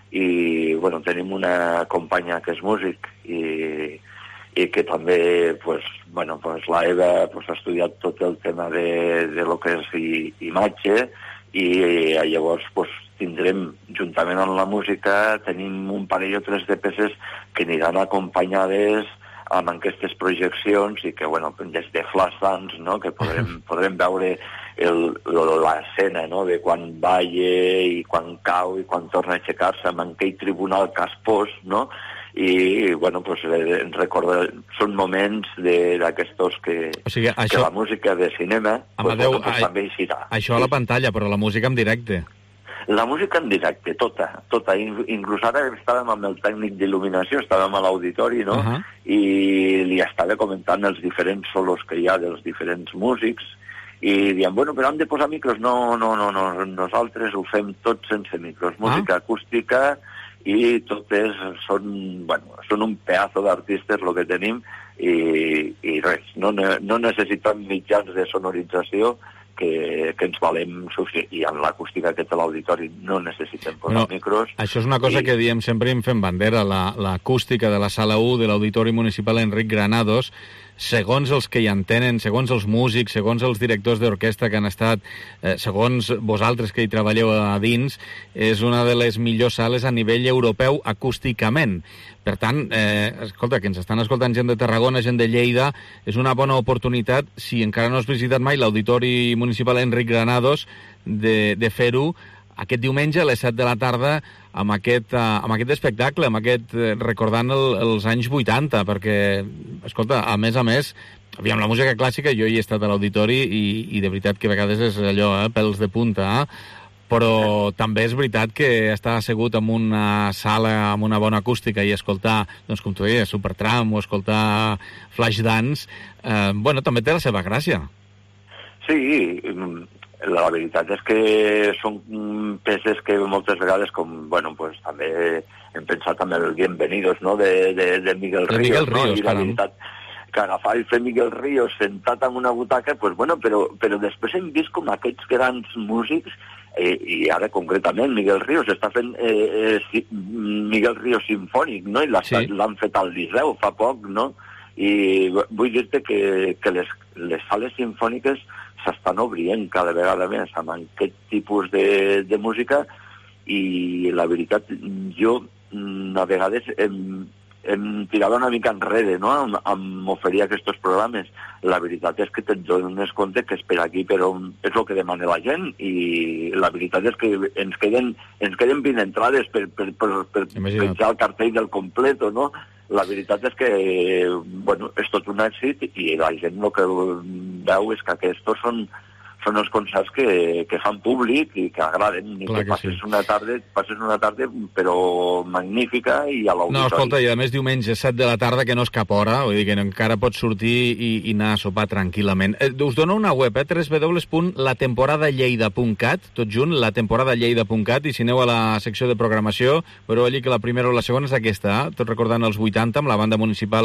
i bueno, tenim una companya que és músic i, i que també pues, bueno, pues, la Eva pues, ha estudiat tot el tema de, de lo que és i, imatge i, i llavors pues, tindrem juntament amb la música tenim un parell o tres de peces que aniran acompanyades amb aquestes projeccions i que bueno, des de flash dance, no? Que podrem, podrem veure l'escena, no?, de quan balla i quan cau i quan torna a aixecar-se amb aquell tribunal caspós, no?, i, bueno, pues, eh, recorda, són moments d'aquestos que, o sigui, això... que la música de cinema Amadeu, pues, bueno, pues, a... també hi serà. Això a la pantalla, però la música en directe. La música en directe, tota, tota. Inclús ara estàvem amb el tècnic d'il·luminació, estàvem a l'auditori, no?, uh -huh. i li estava comentant els diferents solos que hi ha dels diferents músics, i diem, bueno, però hem de posar micros. No, no, no, no, nosaltres ho fem tot sense micros. Música ah. acústica i tot és, són, bueno, són un pedazo d'artistes el que tenim i, i res, no, no necessitem mitjans de sonorització que, que ens valem suficient. I en l'acústica que té l'auditori no necessitem posar no, micros. Això és una cosa i... que diem sempre i en fem bandera, l'acústica la, de la Sala u de l'Auditori Municipal Enric Granados, segons els que hi entenen, segons els músics, segons els directors d'orquestra que han estat, eh, segons vosaltres que hi treballeu a dins, és una de les millors sales a nivell europeu acústicament. Per tant, eh, escolta, que ens estan escoltant gent de Tarragona, gent de Lleida, és una bona oportunitat, si encara no has visitat mai l'Auditori Municipal Enric Granados, de, de fer-ho aquest diumenge a les set de la tarda amb aquest, uh, amb aquest espectacle, amb aquest, uh, recordant el, els anys vuitanta, perquè, escolta, a més a més, aviam, la música clàssica, jo hi he estat a l'auditori i, i de veritat que a vegades és allò, eh, pèls de punta, eh? Però també és veritat que estar assegut en una sala amb una bona acústica i escoltar, doncs com tu deies, Supertramp o escoltar Flashdance, eh, bueno, també té la seva gràcia. Sí, la veritat és que són peces que moltes vegades, com, bueno, pues també hem pensat en el Bienvenidos, no?, de, de, de Miguel de Ríos, Miguel no? Ríos, I la veritat que agafar i fer Miguel Ríos sentat en una butaca, pues bueno, però, però després hem vist com aquests grans músics, eh, i ara concretament Miguel Ríos està fent eh, eh, Miguel Ríos Sinfònic, no?, i l'han sí. fet al Liceu fa poc, no?, i vull dir-te que, que les, les sales sinfòniques s'estan obrint cada vegada més amb aquest tipus de, de música, i la veritat, jo a vegades em, em tirava una mica enrere, no?, amb, amb oferir aquests programes. La veritat és que te'n dones compte que és per aquí, però és el que demana la gent, i la veritat és que ens queden, ens queden vint entrades per, per, per, per penjar el cartell del completo, no? La veritat és que, bueno, és tot un èxit, i la gent el que veu és que aquests són, són els concerts que, que fan públic i que agraden, i Clar que, que passes, sí. una tarda, passes una tarda però magnífica i a l'auditori. No, escolta, i a més diumenge, set de la tarda, que no és cap hora, vull dir que encara pots sortir i, i anar a sopar tranquil·lament. Eh, us dono una web, eh, w w w punt la temporada lleida punt cat, tot junt, la temporada lleida punt cat, i si aneu a la secció de programació, veureu allí que la primera o la segona és aquesta, eh? Tot recordant els vuitanta, amb la banda municipal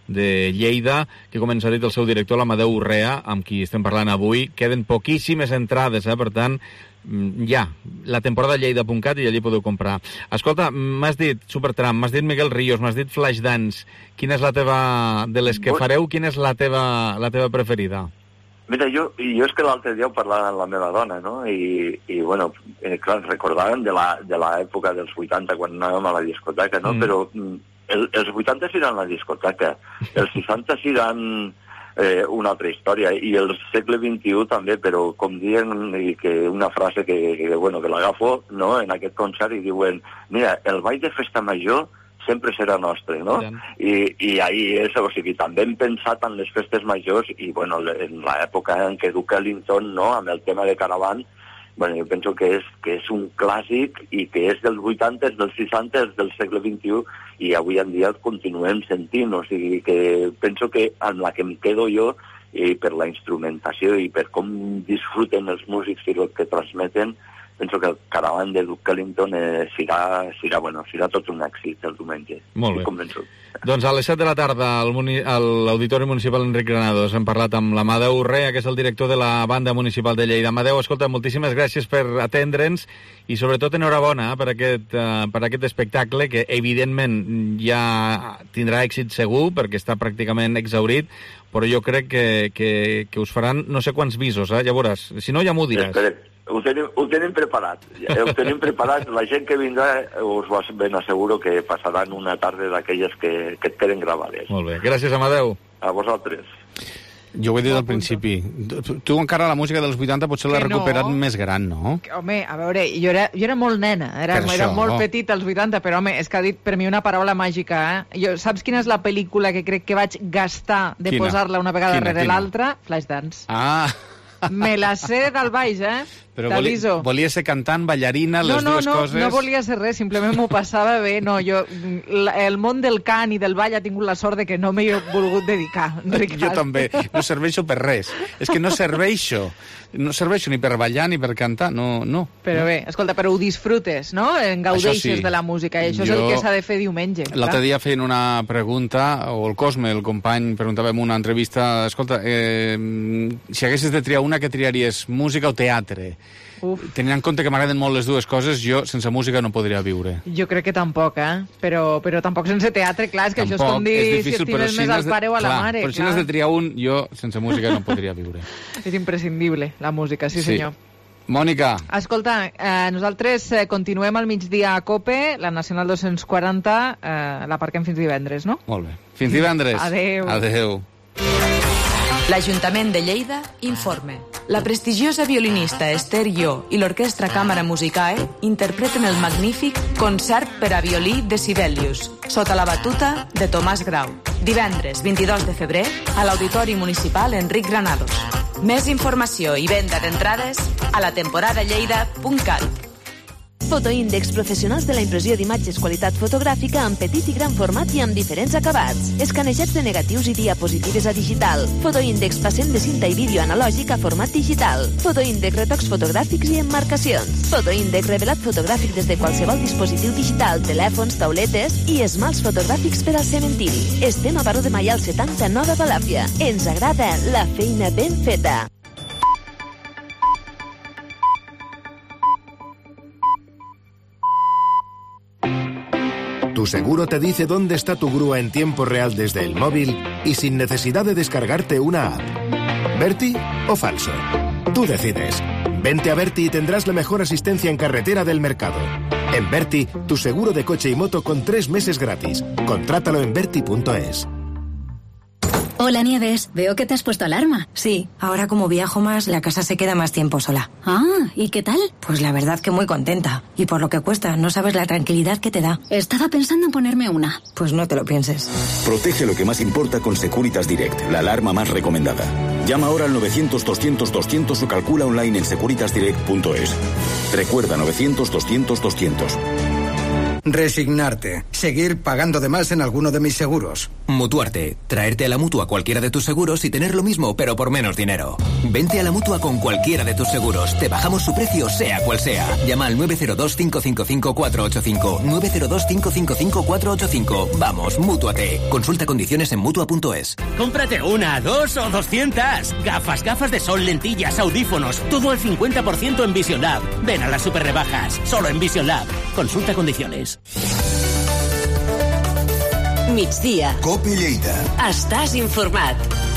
de Lleida, que com ens ha dit el seu director, l'Amadeu Urrea, amb qui estem parlant avui. Queden poquíssimes entrades, eh? Per tant, ja, la temporada lleida punt cat, i allí podeu comprar. Escolta, m'has dit Supertramp, m'has dit Miguel Ríos, m'has dit Flashdance. Quina és la teva, de les que fareu, quina és la teva, la teva preferida? Mira, jo, jo és que l'altre dia ho parlava amb la meva dona, no? I, i bueno, eh, clar, recordàvem de l'època dels vuitanta, quan anàvem a la discoteca, no? Mm. Però el, els vuitanta seran la discoteca, els seixanta seran eh, una altra història, i el segle vint-i-u també, però com diuen, i que una frase que, que bueno, que l'agafo, no?, en aquest concert, i diuen, mira, el ball de festa major sempre serà nostre, no? Ja. I, i ahí és, o sigui, també hem pensat en les festes majors, i bueno, en l'època en què Duke Ellington, no?, amb el tema de Caravan, bueno, jo penso que és, que és un clàssic, i que és dels vuitanta, dels seixanta, del segle vint-i-u, i avui en dia el continuem sentint, o sigui que penso que en la que em quedo jo, i per la instrumentació i per com disfruten els músics i el que transmeten, penso que el Caravan de Duke Ellington eh, serà, serà, bueno, serà tot un èxit el diumenge. Molt bé. Doncs a les set de la tarda al muni- a l'Auditori Municipal Enric Granados hem parlat amb l'Amadeu Urrea, que és el director de la Banda Municipal de Lleida. Amadeu, escolta, moltíssimes gràcies per atendre'ns, i sobretot enhorabona per aquest, uh, per aquest espectacle, que evidentment ja tindrà èxit segur, perquè està pràcticament exhaurit, però jo crec que, que, que us faran no sé quants visos, eh? Ja veuràs. Si no, ja m'ho diràs. Esperem. Ho tenim, ho tenim preparat. Ho tenim preparat. La gent que vindrà us ben asseguro que passaran una tarda d'aquelles que, que et queden gravades. Molt bé. Gràcies, Amadeu. A vosaltres. Jo ho he dit al principi. Tu encara la música dels vuitanta potser l'has recuperat no. més gran, no? Home, a veure, jo era, jo era molt nena, era, era molt petit als vuitanta, però home, és que ha dit per mi una paraula màgica, eh? Jo, saps quina és la pel·lícula que crec que vaig gastar de posar-la una vegada quina, rere l'altra? Flashdance. Ah! Me la sé del baix, eh? Però volia, volia ser cantant, ballarina, les no, no, dues no, coses... No, no volia ser res, simplement m'ho passava bé. No, jo, el món del cant i del ball ha tingut la sort de que no m'hi he volgut dedicar, Ricard. Jo també, no serveixo per res. És que no serveixo. No serveixo ni per ballar ni per cantar, no, no. Però bé, escolta, però ho disfrutes, no? En gaudeixes sí. de la música, i això jo... és el que s'ha de fer diumenge. L'altre dia feien una pregunta, o el Cosme, el company, preguntava en una entrevista, escolta, eh, si haguessis de triar una, que triaries, música o teatre? Uf. Tenint en compte que m'agraden molt les dues coses, jo sense música no podria viure. Jo crec que tampoc, eh? Però, però tampoc sense teatre, clar, és que tampoc, això és com dir és difícil, si estimes si més al pare o a la clar, mare. Però si n'has de triar un, jo sense música no podria viure. És imprescindible, la música, sí, sí. senyor. Mònica. Escolta, eh, nosaltres eh, continuem al migdia a COPE, la Nacional dos-cents quaranta, eh, l'aparquem fins divendres, no? Molt bé. Fins divendres. Adéu. Adéu. L'Ajuntament de Lleida informe. La prestigiosa violinista Esther Ió i l'Orquestra Càmera Musicae interpreten el magnífic Concert per a violí de Sibelius, sota la batuta de Tomàs Grau. Divendres vint-i-dos de febrer a l'Auditori Municipal Enric Granados. Més informació i venda d'entrades a la temporada lleida punt cat. Fotoíndex, professionals de la impressió d'imatges qualitat fotogràfica en petit i gran format i amb diferents acabats. Escanejats de negatius i diapositives a digital. Fotoíndex, passent de cinta i vídeo analògic a format digital. Fotoíndex, retocs fotogràfics i emmarcacions. Fotoíndex, revelat fotogràfic des de qualsevol dispositiu digital, telèfons, tauletes i esmalts fotogràfics per al cementiri. Estem a Baró de Maial setanta, Nova Balàfia. Ens agrada la feina ben feta. Tu seguro te dice dónde está tu grúa en tiempo real desde el móvil y sin necesidad de descargarte una app. ¿Berti o falso? Tú decides. Vente a Berti y tendrás la mejor asistencia en carretera del mercado. En Berti, tu seguro de coche y moto con tres meses gratis. Contrátalo en berti punto es. Hola, Nieves. Veo que te has puesto alarma. Sí, ahora como viajo más, la casa se queda más tiempo sola. Ah, ¿y qué tal? Pues la verdad que muy contenta. Y por lo que cuesta, no sabes la tranquilidad que te da. Estaba pensando en ponerme una. Pues no te lo pienses. Protege lo que más importa con Securitas Direct, la alarma más recomendada. Llama ahora al novecientos, doscientos, doscientos o calcula online en securitas direct punto es. Recuerda novecientos, doscientos, doscientos. Resignarte. Seguir pagando de más en alguno de mis seguros. Mutuarte. Traerte a la Mutua cualquiera de tus seguros y tener lo mismo, pero por menos dinero. Vente a la Mutua con cualquiera de tus seguros. Te bajamos su precio, sea cual sea. Llama al nueve cero dos, cinco cinco cinco, cuatro ocho cinco. nueve cero dos, cinco cinco cinco, cuatro ocho cinco. Vamos, Mútuate. Consulta condiciones en mutua punto es. Cómprate una, dos o doscientas. Gafas, gafas de sol, lentillas, audífonos. Todo al cincuenta por ciento en Vision Lab. Ven a las super rebajas. Solo en Vision Lab. Consulta condiciones. Migdia. COPE Lleida. Estàs informat.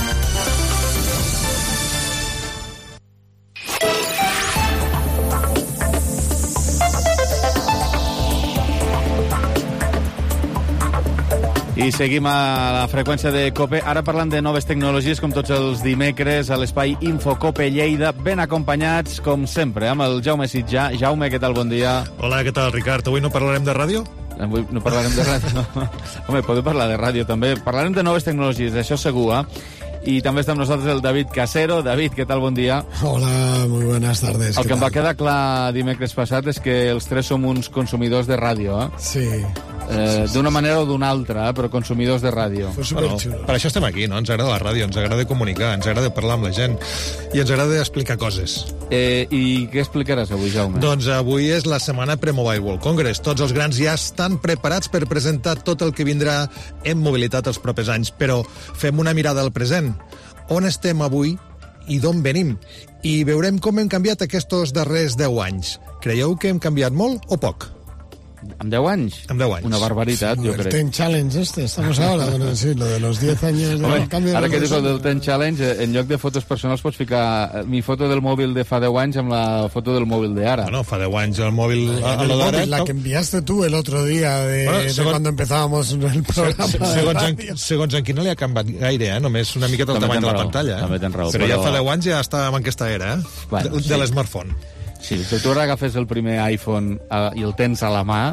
I seguim a la freqüència de COPE, ara parlant de noves tecnologies, com tots els dimecres, a l'espai Info COPE Lleida, ben acompanyats, com sempre, amb el Jaume Sitjà. Jaume, què tal? Bon dia. Hola, què tal, Ricard? Avui no parlarem de ràdio? Avui no parlarem de ràdio. Home, podeu parlar de ràdio, també. Parlarem de noves tecnologies, això segur, eh? I també està amb nosaltres el David Casero. David, què tal? Bon dia. Hola, muy buenas tardes. El que em va quedar clar dimecres passat és que els tres som uns consumidors de ràdio, eh? Sí. Eh, d'una manera o d'una altra, eh, però consumidors de ràdio. Bueno, per això estem aquí, no? Ens agrada la ràdio, ens agrada comunicar, ens agrada parlar amb la gent i ens agrada explicar coses. Eh, I què explicaràs avui, Jaume? Doncs avui és la setmana Pre-Mobile World Congress. Tots els grans ja estan preparats per presentar tot el que vindrà en mobilitat els propers anys, però fem una mirada al present. On estem avui i d'on venim? I veurem com hem canviat aquests darrers deu anys. Creieu que hem canviat molt o poc? ¿En deu anys? En deu anys. Una barbaritat, sí, jo el crec. El Ten Challenge este, estamos ahora, bueno, sí, lo de los diez años del Home, cambio... Ara de que dius el los... del Ten Challenge, en lloc de fotos personals pots ficar mi foto del mòbil de fa deu anys amb la foto del mòbil de ara. Bueno, fa deu anys el mòbil... A, a el móvil, la que enviaste tú el otro día de, bueno, segons, de cuando empezábamos el programa. Se, se, segons, en, segons en qui no li ha canviat gaire, eh? Només una miqueta el tamany de la raó, pantalla. Eh? També tens raó. Però, però ja fa deu anys ja estàvem en aquesta era, eh? Bueno, de, sí. de l'smartphone. Sí, si tu ara agafes el primer iPhone uh, i el tens a la mà,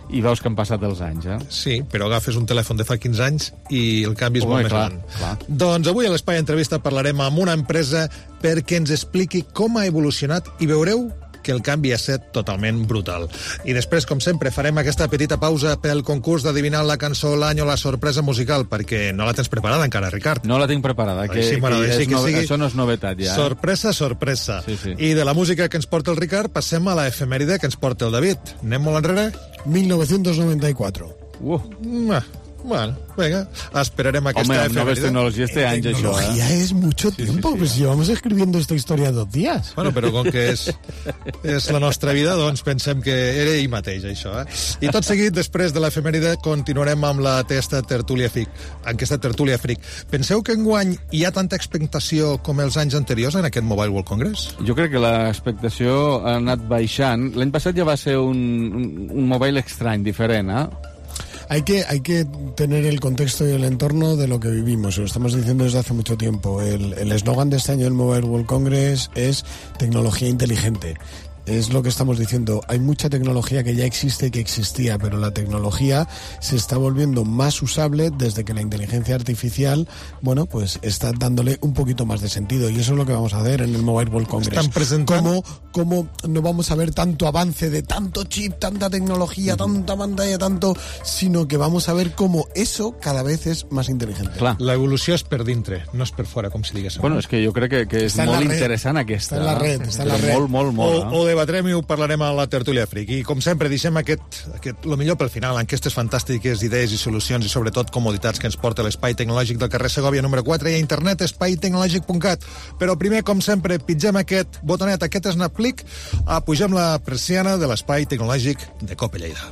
i veus que han passat els anys, eh? Sí, però agafes un telèfon de fa quinze anys i el canvi és Home, molt més clar, gran. clar. Doncs avui a l'Espai Entrevista parlarem amb una empresa perquè ens expliqui com ha evolucionat i veureu que el canvi ha estat totalment brutal. I després, com sempre, farem aquesta petita pausa pel concurs d'adivinar la cançó, l'any o la sorpresa musical, perquè no la tens preparada encara, Ricard. No la tinc preparada, que, sí, que, sí, que no, sigui això no és novetat ja. Eh? Sorpresa, sorpresa. Sí, sí. I de la música que ens porta el Ricard passem a la efemèride que ens porta el David. Anem molt enrere? mil novecientos noventa y cuatro. Uh. Mm, bueno, venga, esperarem aquesta Home, efemèride. noves tecnologies té anys, això. Tecnología Eh? es mucho tiempo, sí, sí. pues llevamos escribiendo esta historia dos días. Bueno, però com que és, és la nostra vida, doncs pensem que era ell mateix, això. Eh? I tot seguit, després de l'efemèride, continuarem amb la testa Tertúlia Freak. Aquesta Tertúlia Freak. Penseu que enguany hi ha tanta expectació com els anys anteriors en aquest Mobile World Congress? Jo crec que l'expectació ha anat baixant. L'any passat ja va ser un, un, un mobile estrany, diferent, eh? Hay que, hay que tener el contexto y el entorno de lo que vivimos, lo estamos diciendo desde hace mucho tiempo. El eslogan de este año del Mobile World Congress es tecnología inteligente. Es lo que estamos diciendo. Hay mucha tecnología que ya existe y que existía, pero la tecnología se está volviendo más usable desde que la inteligencia artificial, bueno, pues está dándole un poquito más de sentido. Y eso es lo que vamos a hacer en el Mobile World Congress. Están presentando... ¿Cómo, cómo no vamos a ver tanto avance de tanto chip, tanta tecnología, tanta pantalla, tanto... sino que vamos a ver cómo eso cada vez es más inteligente. Clar. L'evolució és per dintre, no és per fora, com si diguéssim. Bueno, és que jo crec que, que és molt interessant aquesta. Està en la red, està en la red. Molt, molt, molt. O, o debatrem i ho parlarem a la Tertúlia Freak. I, com sempre, deixem aquest, aquest, lo millor pel final, aquestes fantàstiques idees i solucions i, sobretot, comoditats que ens porta l'Espai Tecnològic del carrer Segòvia número quatre i a internet espai tecnològic punt cat. Però primer, com sempre, pitgem aquest botonet, aquest snap click, apugem la persiana de l'Espai Tecnològic de Cope Lleida.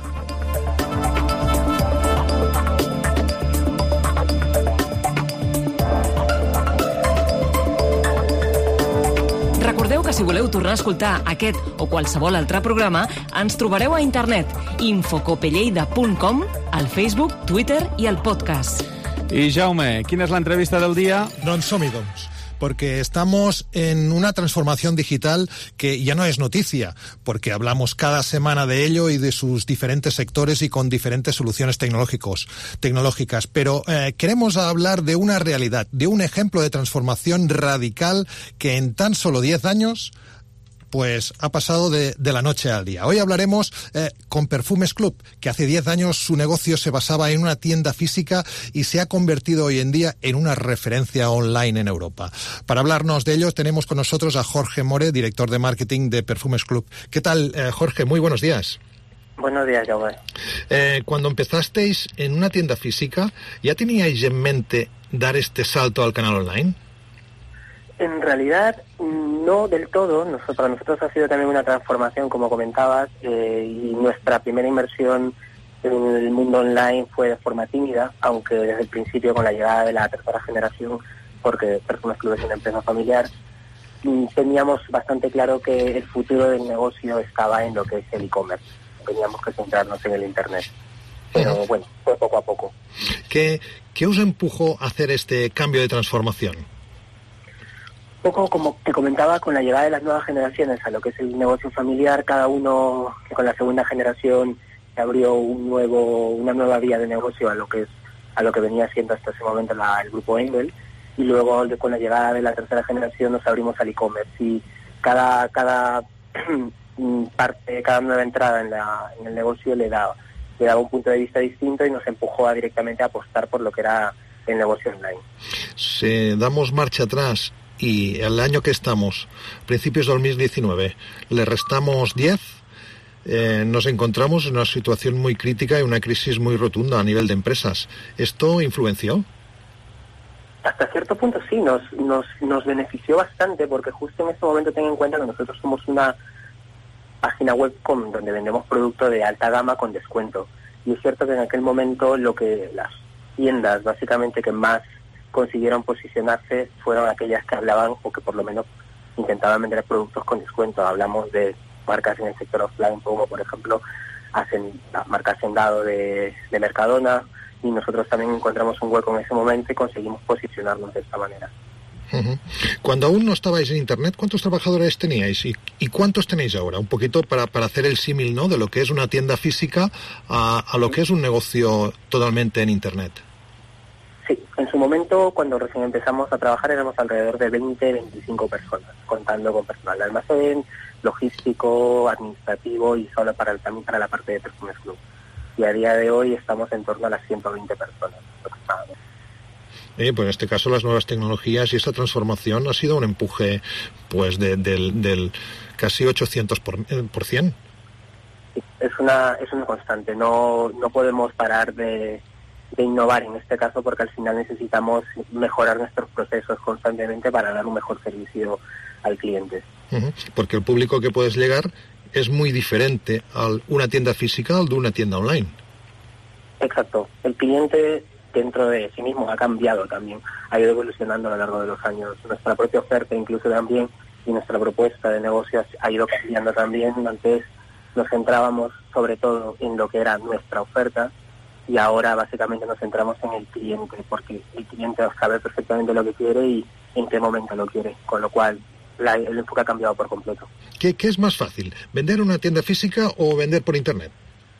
Recordeu que si voleu tornar a escoltar aquest o qualsevol altre programa, ens trobareu a internet infocopelleida punt com, al Facebook, Twitter i al podcast. I Jaume, quina és l'entrevista del dia? Doncs som-hi, doncs. Porque estamos en una transformación digital que ya no es noticia, porque hablamos cada semana de ello y de sus diferentes sectores y con diferentes soluciones tecnológicos, tecnológicas. Pero eh, queremos hablar de una realidad, de un ejemplo de transformación radical que en tan solo diez años pues ha pasado de, de la noche al día. Hoy hablaremos eh, con Perfumes Club, que hace diez años su negocio se basaba en una tienda física y se ha convertido hoy en día en una referencia online en Europa. Para hablarnos de ello tenemos con nosotros a Jorge More, director de marketing de Perfumes Club. ¿Qué tal, eh, Jorge? Muy buenos días. Buenos días, Jaume. Eh, cuando empezasteis en una tienda física, ¿ya teníais en mente dar este salto al canal online? En realidad, no del todo. Nosotros, para nosotros ha sido también una transformación, como comentabas, eh, y nuestra primera inversión en el mundo online fue de forma tímida, aunque desde el principio, con la llegada de la tercera generación, porque Perfumes Club es una empresa familiar, teníamos bastante claro que el futuro del negocio estaba en lo que es el e-commerce. Teníamos que centrarnos en el Internet. Pero bueno, fue poco a poco. ¿Qué, qué os empujó a hacer este cambio de transformación? Poco como te comentaba, con la llegada de las nuevas generaciones a lo que es el negocio familiar, cada uno con la segunda generación se abrió un nuevo, una nueva vía de negocio a lo que es a lo que venía siendo hasta ese momento la, el grupo Engel, y luego de, con la llegada de la tercera generación nos abrimos al e-commerce y cada cada parte, cada nueva entrada en, la, en el negocio le daba, le daba un punto de vista distinto y nos empujó a directamente a apostar por lo que era el negocio online. Si damos marcha atrás y el año que estamos, principios de dos mil diecinueve, le restamos diez, eh, nos encontramos en una situación muy crítica y una crisis muy rotunda a nivel de empresas. ¿Esto influenció? Hasta cierto punto sí, nos, nos, nos benefició bastante, porque justo en este momento ten en cuenta que nosotros somos una página web con, donde vendemos productos de alta gama con descuento. Y es cierto que en aquel momento lo que las tiendas básicamente que más consiguieron posicionarse fueron aquellas que hablaban o que por lo menos intentaban vender productos con descuento. Hablamos de marcas en el sector offline como por ejemplo hacen las marcas Hacendado de, de Mercadona, y nosotros también encontramos un hueco en ese momento y conseguimos posicionarnos de esta manera. Uh-huh. Cuando aún no estabais en Internet, ¿cuántos trabajadores teníais y, y cuántos tenéis ahora? Un poquito para, para hacer el símil, ¿no?, de lo que es una tienda física a, a lo que es un negocio totalmente en Internet. Sí, en su momento, cuando recién empezamos a trabajar, éramos alrededor de veinte, veinticinco personas, contando con personal de almacén, logístico, administrativo y solo para el, también para la parte de Perfumes Club. Y a día de hoy estamos en torno a las ciento veinte personas aproximadamente. Eh, pues en este caso las nuevas tecnologías y esta transformación ha sido un empuje pues de, del, del casi ochocientos por ciento. Sí, es una es una constante, no no podemos parar de, de innovar en este caso porque al final necesitamos mejorar nuestros procesos constantemente para dar un mejor servicio al cliente. Uh-huh. Porque el público que puedes llegar es muy diferente a una tienda física al de una tienda online. Exacto, el cliente dentro de sí mismo ha cambiado también, ha ido evolucionando a lo largo de los años. Nuestra propia oferta incluso también y nuestra propuesta de negocios ha ido cambiando también. Antes nos centrábamos sobre todo en lo que era nuestra oferta y ahora básicamente nos centramos en el cliente porque el cliente sabe perfectamente lo que quiere y en qué momento lo quiere, con lo cual la, el enfoque ha cambiado por completo. ¿Qué, ¿Qué es más fácil, vender en una tienda física o vender por Internet?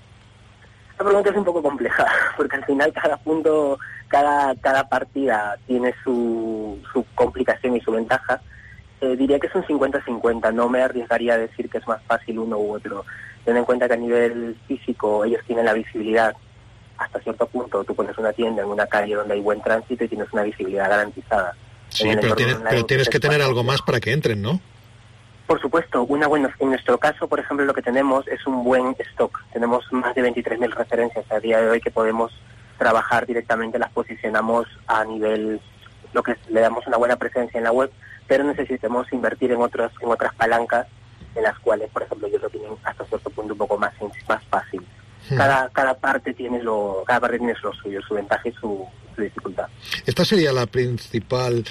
La pregunta es un poco compleja, porque al final cada punto, cada cada partida tiene su, su complicación y su ventaja. Eh, diría que es un cincuenta cincuenta, no me arriesgaría a decir que es más fácil uno u otro. Ten en cuenta que a nivel físico ellos tienen la visibilidad hasta cierto punto. Tú pones una tienda en una calle donde hay buen tránsito y tienes una visibilidad garantizada. Sí, pero tienes, pero tienes que tener algo más para que entren, ¿no? Por supuesto, una buena, en nuestro caso, por ejemplo, lo que tenemos es un buen stock. Tenemos más de veintitrés mil referencias a día de hoy que podemos trabajar directamente, las posicionamos a nivel, lo que es, le damos una buena presencia en la web, pero necesitamos invertir en otras en otras palancas en las cuales, por ejemplo, ellos lo tienen hasta cierto punto un poco más más fácil. Cada cada parte tiene lo cada parte tiene lo suyo, su ventaja y su, su dificultad. ¿Esta sería la principal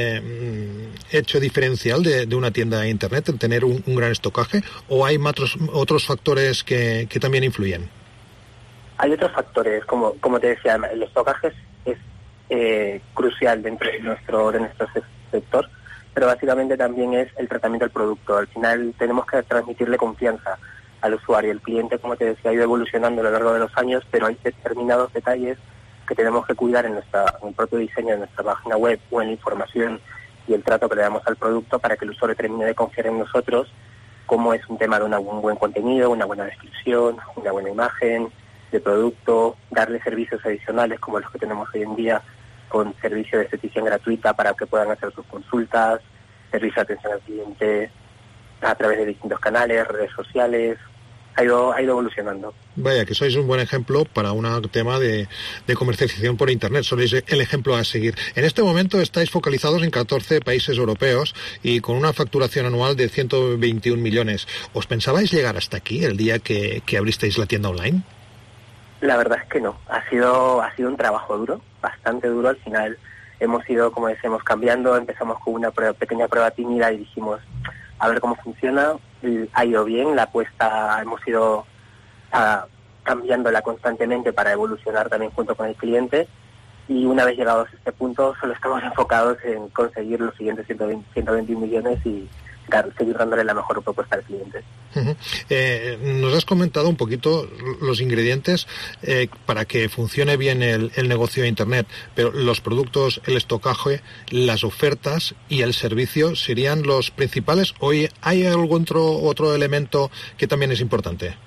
eh, hecho diferencial de, de una tienda de Internet, el tener un, un gran estocaje, o hay otros otros factores que, que también influyen? Hay otros factores, como como te decía, el estocaje es, es eh, crucial dentro de nuestro de nuestro sector, pero básicamente también es el tratamiento del producto. Al final tenemos que transmitirle confianza al usuario. El cliente, como te decía, ha ido evolucionando a lo largo de los años, pero hay determinados detalles que tenemos que cuidar en, nuestra, en el propio diseño de nuestra página web o en la información y el trato que le damos al producto para que el usuario termine de confiar en nosotros, como es un tema de una, un buen contenido, una buena descripción, una buena imagen de producto, darle servicios adicionales como los que tenemos hoy en día con servicio de estetización gratuita para que puedan hacer sus consultas, servicio de atención al cliente a través de distintos canales, redes sociales. Ha ido, ha ido evolucionando. Vaya, que sois un buen ejemplo para un tema de, de comercialización por Internet. Sois el ejemplo a seguir. En este momento estáis focalizados en catorce países europeos y con una facturación anual de ciento veintiún millones. ¿Os pensabais llegar hasta aquí el día que, que abristeis la tienda online? La verdad es que no. Ha sido, ha sido un trabajo duro, bastante duro. Al final hemos ido, como decimos, cambiando. Empezamos con una prueba, pequeña prueba tímida y dijimos a ver cómo funciona. Ha ido bien, la apuesta hemos ido uh, cambiándola constantemente para evolucionar también junto con el cliente, y una vez llegados a este punto solo estamos enfocados en conseguir los siguientes ciento veintiún millones y dar, seguir dándole la mejor propuesta al cliente. Uh-huh. Eh, nos has comentado un poquito los ingredientes eh, para que funcione bien el, el negocio de Internet, pero los productos, el estocaje, las ofertas y el servicio serían los principales. ¿Hoy hay algún otro, otro elemento que también es importante?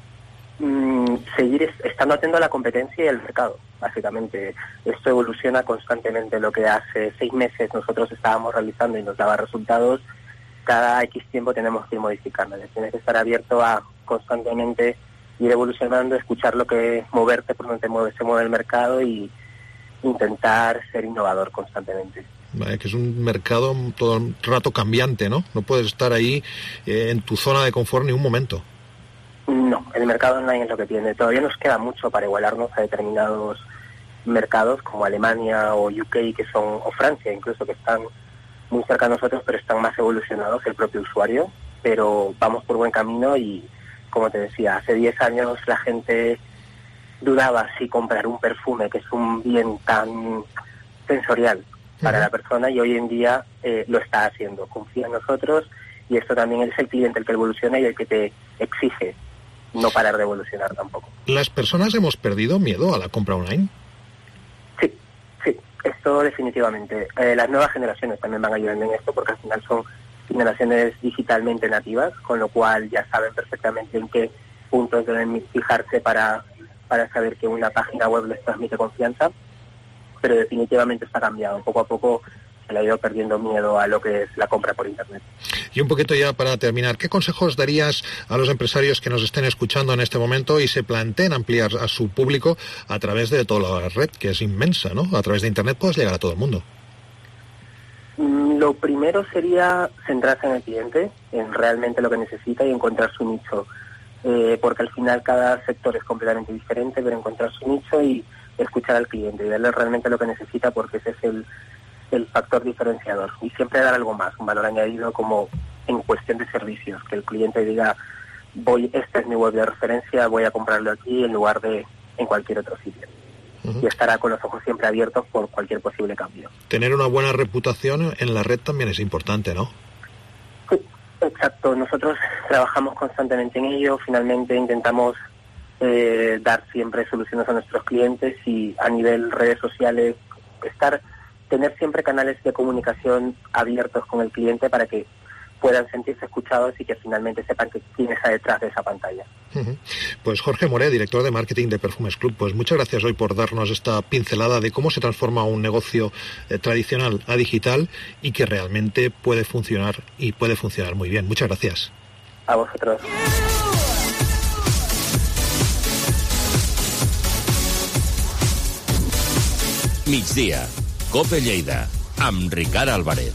Mm, seguir estando atento a la competencia y al mercado, básicamente. Esto evoluciona constantemente. Lo que hace seis meses nosotros estábamos realizando y nos daba resultados, cada X tiempo tenemos que ir modificando. Tienes que estar abierto a constantemente ir evolucionando, escuchar lo que moverte por donde mueve, se mueve el mercado y intentar ser innovador constantemente. Vale, que es un mercado todo el rato cambiante, ¿no? No puedes estar ahí eh, en tu zona de confort ni un momento. No, el mercado online es lo que tiene. Todavía nos queda mucho para igualarnos a determinados mercados como Alemania o U K, que son, o Francia incluso, que están muy cerca de nosotros, pero están más evolucionados el propio usuario. Pero vamos por buen camino y, como te decía, hace diez años la gente dudaba si comprar un perfume, que es un bien tan sensorial, para Uh-huh. la persona y hoy en día eh, lo está haciendo. Confía en nosotros y esto también es el cliente el que evoluciona y el que te exige no parar de evolucionar tampoco. ¿Las personas hemos perdido miedo a la compra online? Sí, sí, esto definitivamente. Eh, las nuevas generaciones también van ayudando en esto porque al final son generaciones digitalmente nativas, con lo cual ya saben perfectamente en qué puntos deben fijarse para, para saber que una página web les transmite confianza, pero definitivamente está cambiado. Poco a poco se le ha ido perdiendo miedo a lo que es la compra por Internet. Y un poquito ya para terminar, ¿qué consejos darías a los empresarios que nos estén escuchando en este momento y se planteen ampliar a su público a través de toda la red, que es inmensa, ¿no? A través de Internet puedes llegar a todo el mundo. Lo primero sería centrarse en el cliente, en realmente lo que necesita y encontrar su nicho, eh, porque al final cada sector es completamente diferente, pero encontrar su nicho y escuchar al cliente y darle realmente lo que necesita, porque ese es el, el factor diferenciador. Y siempre dar algo más, un valor añadido como en cuestión de servicios, que el cliente diga, voy, esta es mi web de referencia, voy a comprarlo aquí en lugar de en cualquier otro sitio. Uh-huh. Y estará con los ojos siempre abiertos por cualquier posible cambio. Tener una buena reputación en la red también es importante, ¿no? Sí, exacto. Nosotros trabajamos constantemente en ello. Finalmente intentamos eh, dar siempre soluciones a nuestros clientes y a nivel redes sociales estar, tener siempre canales de comunicación abiertos con el cliente para que puedan sentirse escuchados y que finalmente sepan que quién está detrás de esa pantalla. Uh-huh. Pues Jorge Moré, director de marketing de Perfumes Club, pues muchas gracias hoy por darnos esta pincelada de cómo se transforma un negocio eh, tradicional a digital y que realmente puede funcionar y puede funcionar muy bien. Muchas gracias. A vosotros. Migdia, Cope Lleida, amb Ricard Álvarez.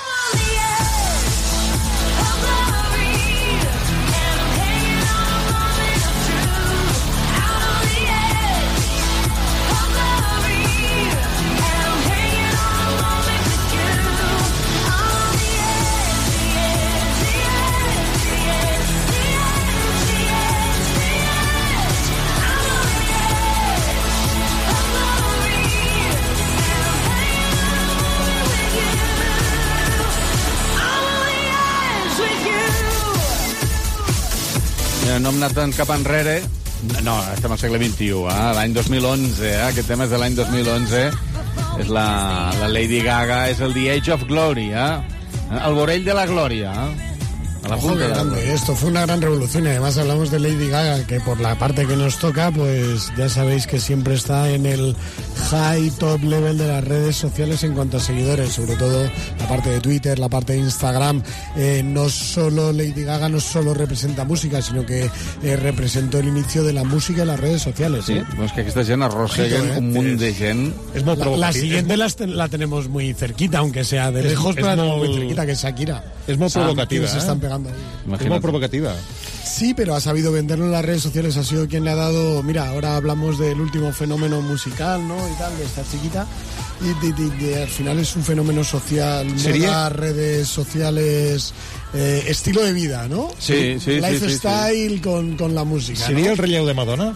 No hem anat tant cap enrere. No, estem al segle vint-i-u, eh? L'any dos mil onze, eh? Aquest tema és de l'any dos mil onze. És la, la Lady Gaga, és el The Age of Glory, eh? El vorell de la glòria, eh? A la Ojo, punta qué de la grande. gloria. Esto fue una gran revolución y además hablamos de Lady Gaga, que por la parte que nos toca, pues ya sabéis que siempre está en el high top level de las redes sociales en cuanto a seguidores, sobre todo la parte de Twitter, la parte de Instagram. Eh, no solo Lady Gaga no solo representa música, sino que eh, representó el inicio de la música en las redes sociales. Sí, ¿eh? doncs que aquesta gent arrosseguen Ojito, eh? un munt de gent. Es la, la siguiente la, la tenemos muy cerquita, aunque sea de Es- lejos, es pero la tenemos muy- muy cerquita, que es Shakira. Es muy provocativa, Se ¿eh? están pegando ahí. Es muy provocativa. Sí, pero ha sabido venderlo en las redes sociales, ha sido quien le ha dado... Mira, ahora hablamos del último fenómeno musical, ¿no? Y tal, de esta chiquita. Y, de- de- de- al final es un fenómeno social, ¿Sería? moda, redes sociales, eh, estilo de vida, ¿no? Sí, sí, sí, Lifestyle sí, Con, con la música, ¿Sería ¿no? el relleu de Madonna?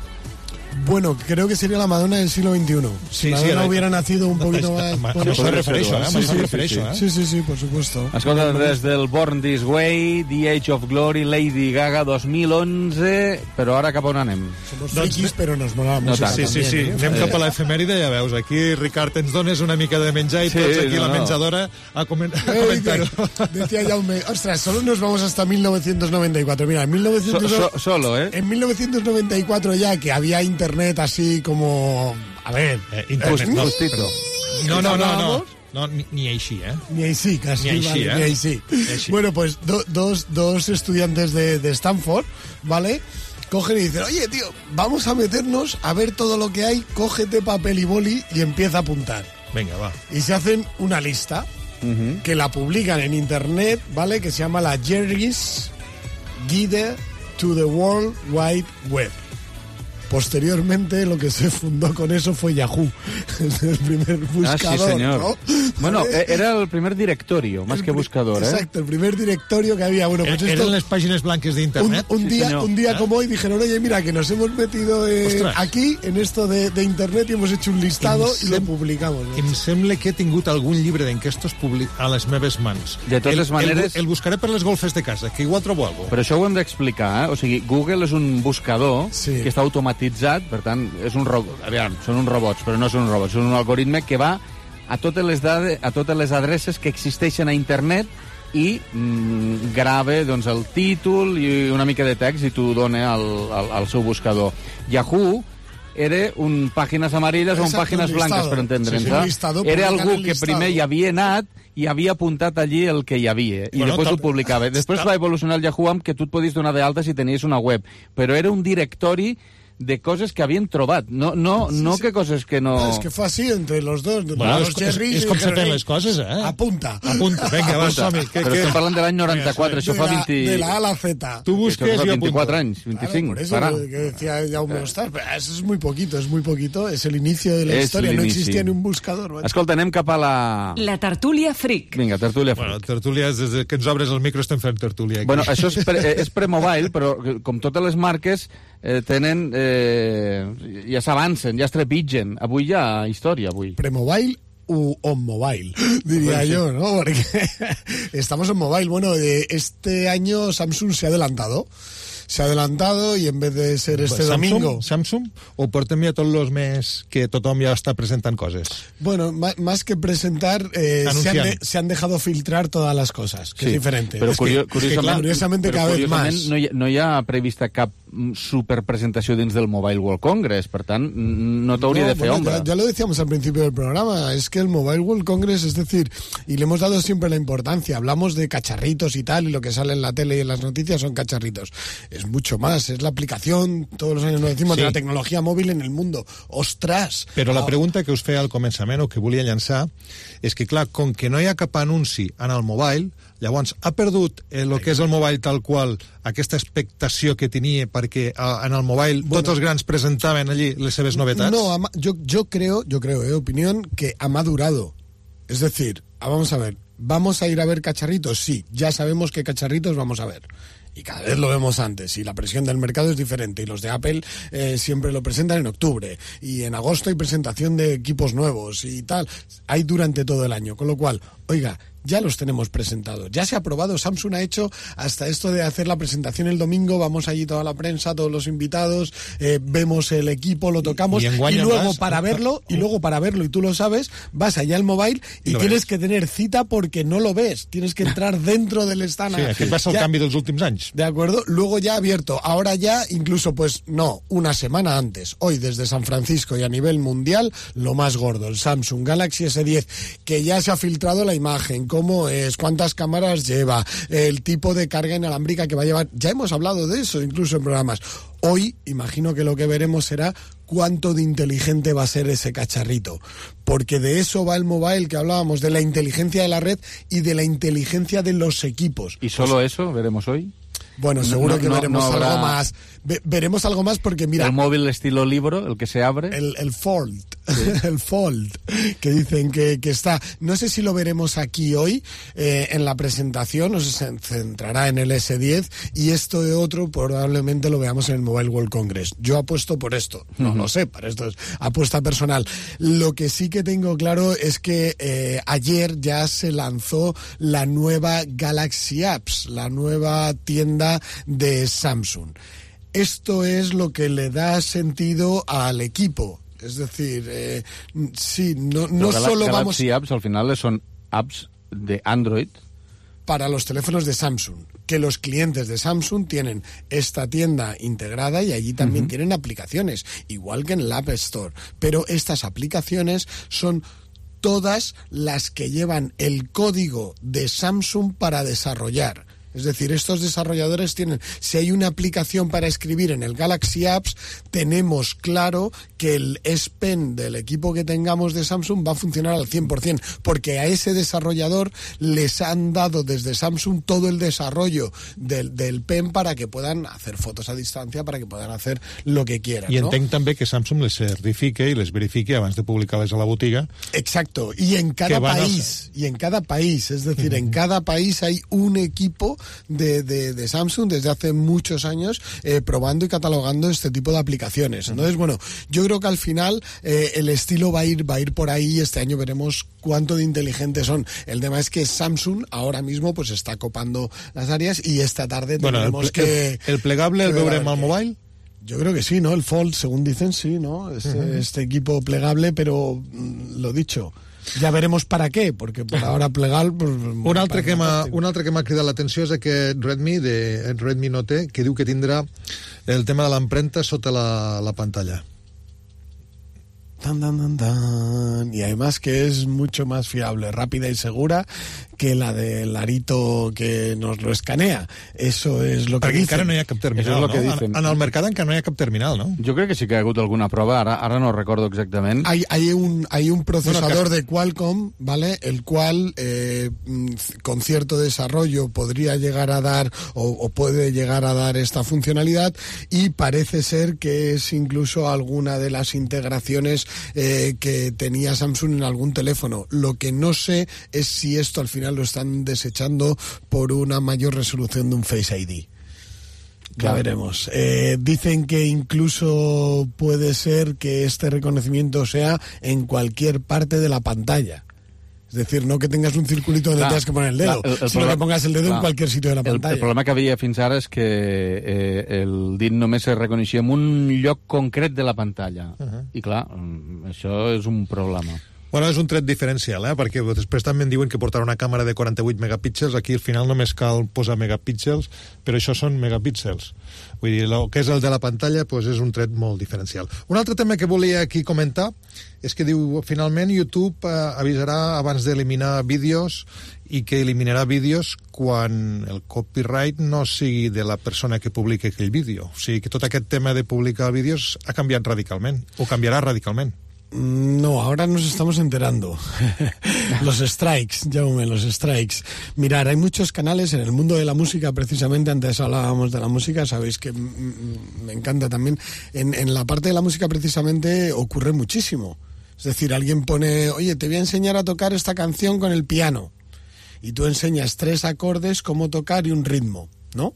Bueno, creo que sería la Madonna del siglo veintiuno. Sí, si sí, Madonna era- hubiera nacido un poquito más... Ma- bueno, això es refereixo, eh? sí, Me'n sí, refereixo, eh? sí, sí, sí, por supuesto. Escolta, des del Born This Way, The Age of Glory, Lady Gaga dos mil onze, però ara cap on anem? Somos frikis, però nos mola la No música tant. Sí, sí, sí. también, ¿eh? Anem cap a l'efemèride, ja veus. Aquí, Ricard, ens dones una mica de menjar i Sí, tots aquí a no, la no. menjadora a, comen a Eh, comentar-ho. Decía Jaume, ostras, solo nos vamos hasta mil novecientos noventa y cuatro. Mira, en mil novecientos... So- so- solo, ¿eh? En mil novecientos noventa y cuatro ya, que había internet así como... A ver... Eh, internet, eh, no. Justito. No, no, no, no. hablábamos? no ni, ni així, eh? Ni ahí sí, casi. Ni ahí sí, vale, ¿eh? Ni ahí sí. Ni ahí sí. Bueno, pues do- dos, dos estudiantes de, de Stanford, ¿vale? Cogen y dicen, oye, tío, vamos a meternos a ver todo lo que hay, cógete papel y boli y empieza a apuntar. Vinga, va. Y se hacen una lista que la publican en internet, ¿vale? Que se llama la Jerry's Guide to the World Wide Web. Posteriormente, lo que se fundó con eso fue Yahoo, el primer buscador. Ah, sí, señor. ¿no? Bueno, ¿Vale? era el primer directorio, más el, que buscador, ¿eh? Exacto, el primer directorio que había. Bueno, pues Eran esto, las páginas blancas de internet. Un, un sí, día, senyor. un día ¿Eh? como hoy dijeron, oye, mira, que nos hemos metido eh, aquí, en esto de, de internet, y hemos hecho un listado Em y lo sem- publicamos. ¿no? Em sembla que he tingut algun llibre d'enquestos publi- a les meves mans. De totes el, maneres- El, el buscaré per les golfes de casa, que igual trobo alguna cosa. Però això ho hem d'explicar, eh? O sigui, Google és un buscador sí. que està automatitzat, per tant, és un ro... Aviam, són uns robots, però no són uns robots, són un algoritme que va a totes les, dades, a totes les adreces que existeixen a internet i mm, grava doncs, el títol i una mica de text i t'ho dona al, al, al seu buscador. Yahoo era un pàgines amarilles o un pàgines blanques, per entendre'ns. Sí, sí, listado, era algú que primer hi havia anat i havia apuntat allí el que hi havia, i bueno, després ho publicava. Després va evolucionar el Yahoo amb que tu et podies donar d'alta si tenies una web, però era un directori de coses que havien trobat, no, no, sí, no sí. que coses que no... Es que fue así entre los dos. Bueno, los és, Jerry és, és com se fan les coses, eh? Apunta. Apunta, vinga, va, som-hi. Que, Però que... estem parlant de l'any noranta-quatre, de això fa la, vint... De la A a la Z. Tu busques fa i veinticuatro apunto. anys, veinticinc. Claro, por eso para. que, que decía Jaume Ostar, pero eso es muy poquito, es muy poquito, es el inicio de la Es historia, no l'inici. existía ni un buscador. ¿vale? Escolta, anem cap a la... La tertúlia fric. Vinga, tertúlia Bueno, fric. tertúlia, des de que ens obres el micro estem fent tertúlia. Aquí. Bueno, això és, pre, és pre-mobile, però com totes les marques eh, tenen... Eh, ja s'avancen, ja es trepitgen. Avui hi ha història, avui. Premobile u on mobile, diría Pues sí. yo, ¿no? Porque estamos en mobile. Bueno, eh, este año Samsung se ha adelantado. Se ha adelantado y en vez de ser este Samsung, domingo... Samsung o portem ja tots els mes que tothom ja està presentant coses? Bueno, más, más que presentar, eh, se, han de, se han dejado filtrar todas las cosas, que Sí, es diferente. Però es curio, que, curiosament, es que curiosamente però cada vez curiosament más. no hi, no hi ha prevista cap superpresentació dins del Mobile World Congress, per tant, no t'hauria No, de fer bueno, ombra. ya, ya lo decíamos al principio del programa, es que el Mobile World Congress, es decir, y le hemos dado siempre la importancia, hablamos de cacharritos y tal, y lo que sale en la tele y en las noticias son cacharritos. Es mucho más, es la aplicación, todos los años nos decimos, Sí. de la tecnología móvil en el mundo. ¡Ostras! Però la Ah, pregunta que us feia al començament, o que volia llançar, és que, clar, com que no hi ha cap anunci en el mobile, llavors ha perdut el lo que és el mobile tal qual, aquesta expectació que tenia, perquè eh, en el mobile Bueno. tots els grans presentaven allí les seves novetats? No, ama- yo, yo creo, yo creo, eh, opinión, que ha madurado. Es decir, ah, vamos a ver, ¿vamos a ir a ver cacharritos? Sí, ya sabemos qué cacharritos vamos a ver. Y cada vez lo vemos antes, y la presión del mercado es diferente, y los de Apple eh, siempre lo presentan en octubre, y en agosto hay presentación de equipos nuevos y tal, hay durante todo el año, con lo cual, oiga, ya los tenemos presentados, ya se ha probado, Samsung ha hecho hasta esto de hacer la presentación el domingo, vamos allí toda la prensa, todos los invitados, eh, vemos el equipo, lo tocamos, Y y, enguany luego vas- para verlo, y luego para verlo, y tú lo sabes, vas allá al mobile y Lo tienes ves. que tener cita porque no lo ves, tienes que entrar dentro del stand. Sí, aquest va ser el Ya- canvi dels últims anys. ¿De acuerdo? Luego ya abierto. Ahora ya, incluso, pues no, una semana antes. Hoy desde San Francisco y a nivel mundial, lo más gordo, el Samsung Galaxy ese diez, que ya se ha filtrado la imagen, cómo es, cuántas cámaras lleva, el tipo de carga inalámbrica que va a llevar. Ya hemos hablado de eso, incluso en programas. Hoy, imagino que lo que veremos será cuánto de inteligente va a ser ese cacharrito. Porque de eso va el mobile que hablábamos, de la inteligencia de la red y de la inteligencia de los equipos. ¿Y solo eso veremos hoy? Bueno, seguro No, que no, veremos no habrá- algo más. Ve- veremos algo más porque, mira, El móvil estilo libro, el que se abre. el, el Fold, el Fold, que dicen que, que está. No sé si lo veremos aquí hoy eh, en la presentación, o se centrará en el ese diez, y esto de otro probablemente lo veamos en el Mobile World Congress. Yo apuesto por esto, no Ujú. lo sé, para esto es apuesta personal. Lo que sí que tengo claro es que eh, ayer ya se lanzó la nueva Galaxy Apps, la nueva tienda de Samsung. Esto es lo que le da sentido al equipo. Es decir, eh, sí, no, no Pero Gala- solo vamos Galaxy Apps al final son apps de Android. para los teléfonos de Samsung, que los clientes de Samsung tienen esta tienda integrada y allí también Ujú. tienen aplicaciones, igual que en el App Store. Pero estas aplicaciones son todas las que llevan el código de Samsung para desarrollar. Es decir, estos desarrolladores tienen, si hay una aplicación para escribir en el Galaxy Apps, tenemos claro que el S Pen del equipo que tengamos de Samsung va a funcionar al cien por ciento, porque a ese desarrollador les han dado desde Samsung todo el desarrollo del, del Pen para que puedan hacer fotos a distancia, para que puedan hacer lo que quieran. I ¿no? entenc també que Samsung les certifique i les verifique abans de publicar-les a la botiga. Exacto, y en cada país, a... y en cada país, es decir, uh-huh. en cada país hay un equipo De, de, de Samsung desde hace muchos años eh, probando y catalogando este tipo de aplicaciones. Entonces, bueno, yo creo que al final eh, el estilo va a ir va a ir por ahí. Este año veremos cuánto de inteligentes son. El tema es que Samsung ahora mismo pues está copando las áreas y esta tarde bueno, tendremos el, que... El, el plegable el veurem al mobile? Yo creo que sí, ¿no? El Fold, según dicen, sí, ¿no? Este, uh-huh. este equipo plegable, pero lo dicho... Ja veremos para què, perquè per ara plegal... Pues, un, altre que un altre que m'ha cridat l'atenció és aquest Redmi, de Redmi Note, que diu que tindrà el tema de l'empremta sota la, la pantalla. Tan, tan, tan, tan. Y además que es mucho más fiable, rápida y segura que la del arito que nos lo escanea. Eso es lo que Perquè dicen. encara no hi ha cap terminal, es lo no? que dicen. En, en el mercat encara no hi ha cap terminal, ¿no? Jo crec que sí que ha hagut alguna prova, ara, ara no recordo exactament. Hay, hay, un, hay un procesador bueno, de Qualcomm, ¿vale? El cual, eh, con cierto desarrollo, podría llegar a dar, o, o puede llegar a dar esta funcionalidad, y parece ser que es incluso alguna de las integraciones eh, que tenía Samsung en algún teléfono. Lo que no sé es si esto al final lo están desechando por una mayor resolución de un Face I D. Ya claro. veremos. Eh, dicen que incluso puede ser que este reconocimiento sea en cualquier parte de la pantalla. Es decir, no que tengas un circulito donde tengas que poner el dedo, clar, el, el sino problema, que pongas el dedo clar, en cualquier sitio de la pantalla. El, el problema que havia fins ara és que eh, el dit només es reconeixia en un lloc concret de la pantalla. Uh-huh. I clar, això és un problema. Bueno, és un tret diferencial, eh? Perquè després també diuen que portarà una càmera de quaranta-vuit megapíxels, aquí al final només cal posar megapíxels, però això són megapíxels. Vull dir, el que és el de la pantalla pues, és un tret molt diferencial. Un altre tema que volia aquí comentar és que diu, finalment YouTube eh, avisarà abans d'eliminar vídeos i que eliminarà vídeos quan el copyright no sigui de la persona que publica aquell vídeo. O sigui que tot aquest tema de publicar vídeos ha canviat radicalment, o canviarà radicalment. No, ahora nos estamos enterando. Los strikes, Jaume, los strikes. Mirar, hay muchos canales en el mundo de la música, precisamente, antes hablábamos de la música, sabéis que me encanta también. En, en la parte de la música, precisamente, ocurre muchísimo. Es decir, alguien pone, oye, te voy a enseñar a tocar esta canción con el piano. Y tú enseñas tres acordes, cómo tocar y un ritmo, ¿no?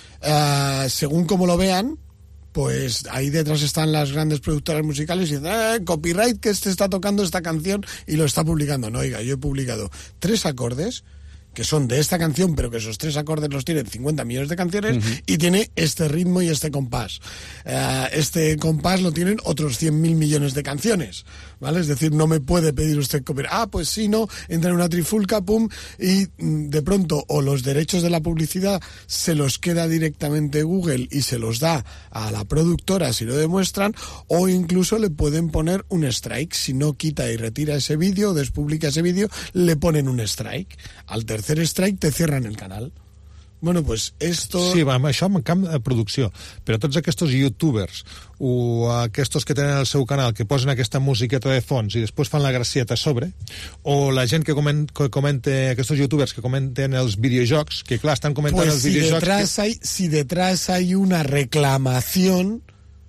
Uh, según como lo vean, pues ahí detrás están las grandes productoras musicales y dicen, ah, copyright, que este está tocando esta canción y lo está publicando. No, oiga, yo he publicado tres acordes que son de esta canción, pero que esos tres acordes los tienen cincuenta millones de canciones, uh-huh. y tiene este ritmo y este compás. Uh, este compás lo tienen otros cien mil millones de canciones, ¿vale? Es decir, no me puede pedir usted copiar. Ah, pues sí, no, entra en una trifulca, pum, y de pronto o los derechos de la publicidad se los queda directamente Google y se los da a la productora si lo demuestran, o incluso le pueden poner un strike. Si no quita y retira ese vídeo o despublica ese vídeo, le ponen un strike. Al tercer strike te cierran el canal. Bueno, pues esto... Sí, va, això en camp de producció, però tots aquests youtubers o aquests que tenen el seu canal que posen aquesta musiqueta de fons i després fan la gracieta a sobre, o la gent que, coment, que comenta, aquests youtubers que comenten els videojocs, que clar, estan comentant pues els si videojocs... Detrás que... hay, si detrás hay una reclamación,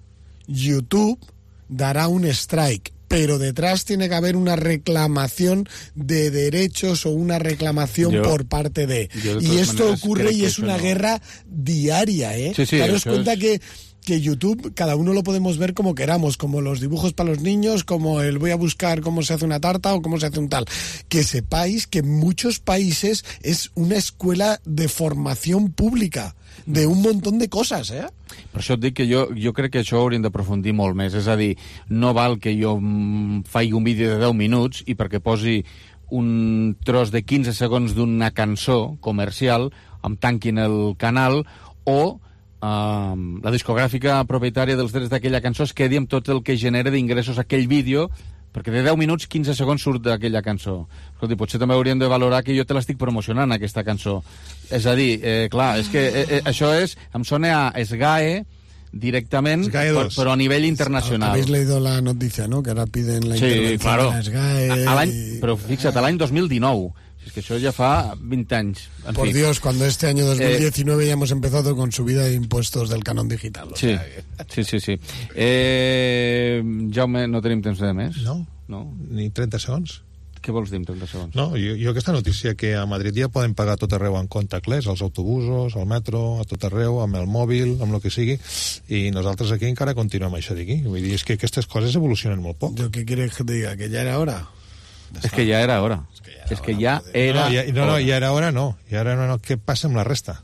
YouTube dará un strike. Pero detrás tiene que haber una reclamación de derechos o una reclamación yo, por parte de... de y esto ocurre y es una no. guerra diaria, ¿eh? Sí, sí, daros cuenta es... que, que YouTube, cada uno lo podemos ver como queramos, como los dibujos para los niños, como el voy a buscar cómo se hace una tarta o cómo se hace un tal. Que sepáis que en muchos países es una escuela de formación pública de un montón de coses, eh? Per això et dic que jo, jo crec que això ho hauríem d'aprofundir molt més. És a dir, no val que jo faci un vídeo de deu minuts i perquè posi un tros de quinze segons d'una cançó comercial em tanquin el canal, o uh, la discogràfica propietària dels drets d'aquella cançó es quedi amb tot el que genera d'ingressos aquell vídeo perquè de deu minuts, quinze segons surt d'aquella cançó. Escolti, potser també hauríem de valorar que jo te l'estic promocionant, aquesta cançó. És a dir, eh, clar, és que eh, eh, això és, em sona a SGAE directament, però, però a nivell internacional. Habéis leído la noticia, ¿no? Que ahora piden la sí, intervención claro. de la SGAE. A, a l'any, però fixa't, a l'any dos mil dinou. Es que eso ya fa veinte anys. En Por fi. Dios, cuando este año dos mil diecinueve eh, ya hemos empezado con subida de impuestos del canon digital. O sí, sea que... sí, sí, sí. Eh, Jaume, no tenim temps de més? No, no. Ni trenta segons. Què vols dir en trenta segons? No, jo, jo aquesta notícia que a Madrid ja poden pagar tot arreu en contactless, als autobusos, al metro, a tot arreu, amb el mòbil, amb el que sigui, i nosaltres aquí encara continuem això d'aquí. Vull dir, és que aquestes coses evolucionen molt poc. ¿Yo qué quieres que te diga? ¿Que ya era hora? És que ja era hora. És que ja era... No, ja, no, no, ja era hora, no. Ja era hora, no. Què passa amb la resta?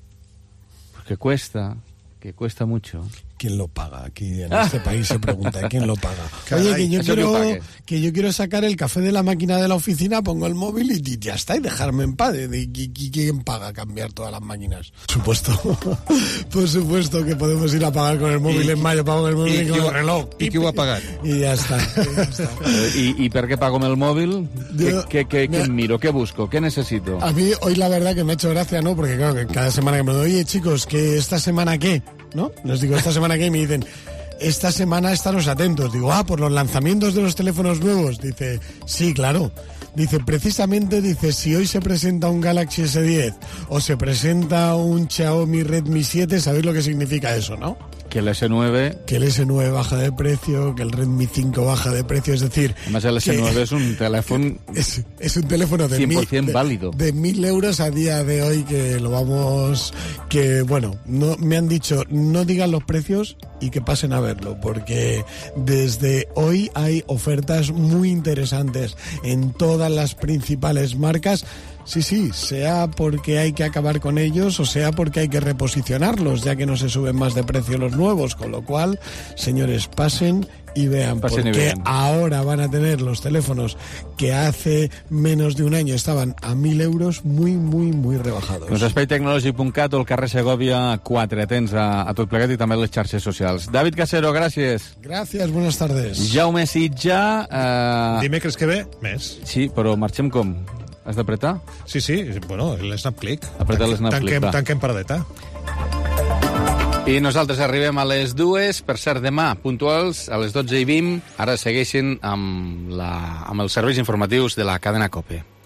Que cuesta, que cuesta mucho. ¿Quién lo paga? Aquí en este país se pregunta, ¿quién lo paga? Caray, Oye, que yo, eso quiero, que que yo quiero sacar el café de la máquina de la oficina, pongo el móvil y ya está, y dejarme en paz. ¿Y quién paga cambiar todas las máquinas? Por supuesto. Por supuesto que podemos ir a pagar con el móvil en mayo, pago con el móvil y con el reloj. I qui ho ha pagat? Y ya está. Y, ya está. ¿Y, ¿Y per qué pago amb el móvil? Yo, ¿Qué, qué, qué, me, qué miro? ¿Qué busco? ¿Qué necesito? A mí hoy la verdad que me ha hecho gracia, ¿no? Porque claro, que cada semana que me digo, oye chicos, que esta semana qué, ¿no? Les digo, esta semana qué, y me dicen, esta semana estaros atentos. Digo, ah, por los lanzamientos de los teléfonos nuevos. Dice, sí, claro. Dice, precisamente, dice, si hoy se presenta un Galaxy ese diez o se presenta un Xiaomi Redmi siete, ¿sabéis lo que significa eso, no? Que el ese nueve... Que el ese nueve baja de precio, que el Redmi cinco baja de precio, es decir... Además el ese nueve es un teléfono... Es, es un teléfono de cien por ciento mil, válido. De, de mil euros a día de hoy, que lo vamos... Que, bueno, no me han dicho, no digan los precios y que pasen a verlo, porque desde hoy hay ofertas muy interesantes en todas las principales marcas. Sí, sí, sea porque hay que acabar con ellos o sea porque hay que reposicionarlos, ya que no se suben más de precio los nuevos, con lo cual, señores, pasen y vean, pasen porque y vean. Ahora van a tener los teléfonos que hace menos de un año estaban a mil euros muy, muy, muy rebajados. Doncs espai tecnològic punt cat o el carrer Segovia quatre, tens a, a tot plegat i també a les xarxes socials. David Casero, gràcies. Gràcies, buenas tardes. Jaume Sitja... Eh... Dimecres que ve, més. Sí, però marxem com? Has d'apretar? Sí, sí, bueno, l'Snap Click. Apreta l'Snap Click, tanquem, va. tanquem paradeta. I nosaltres arribem a les dues, per cert, demà, puntuals, a les dotze i vint. Ara segueixen amb, la, amb els serveis informatius de la cadena COPE.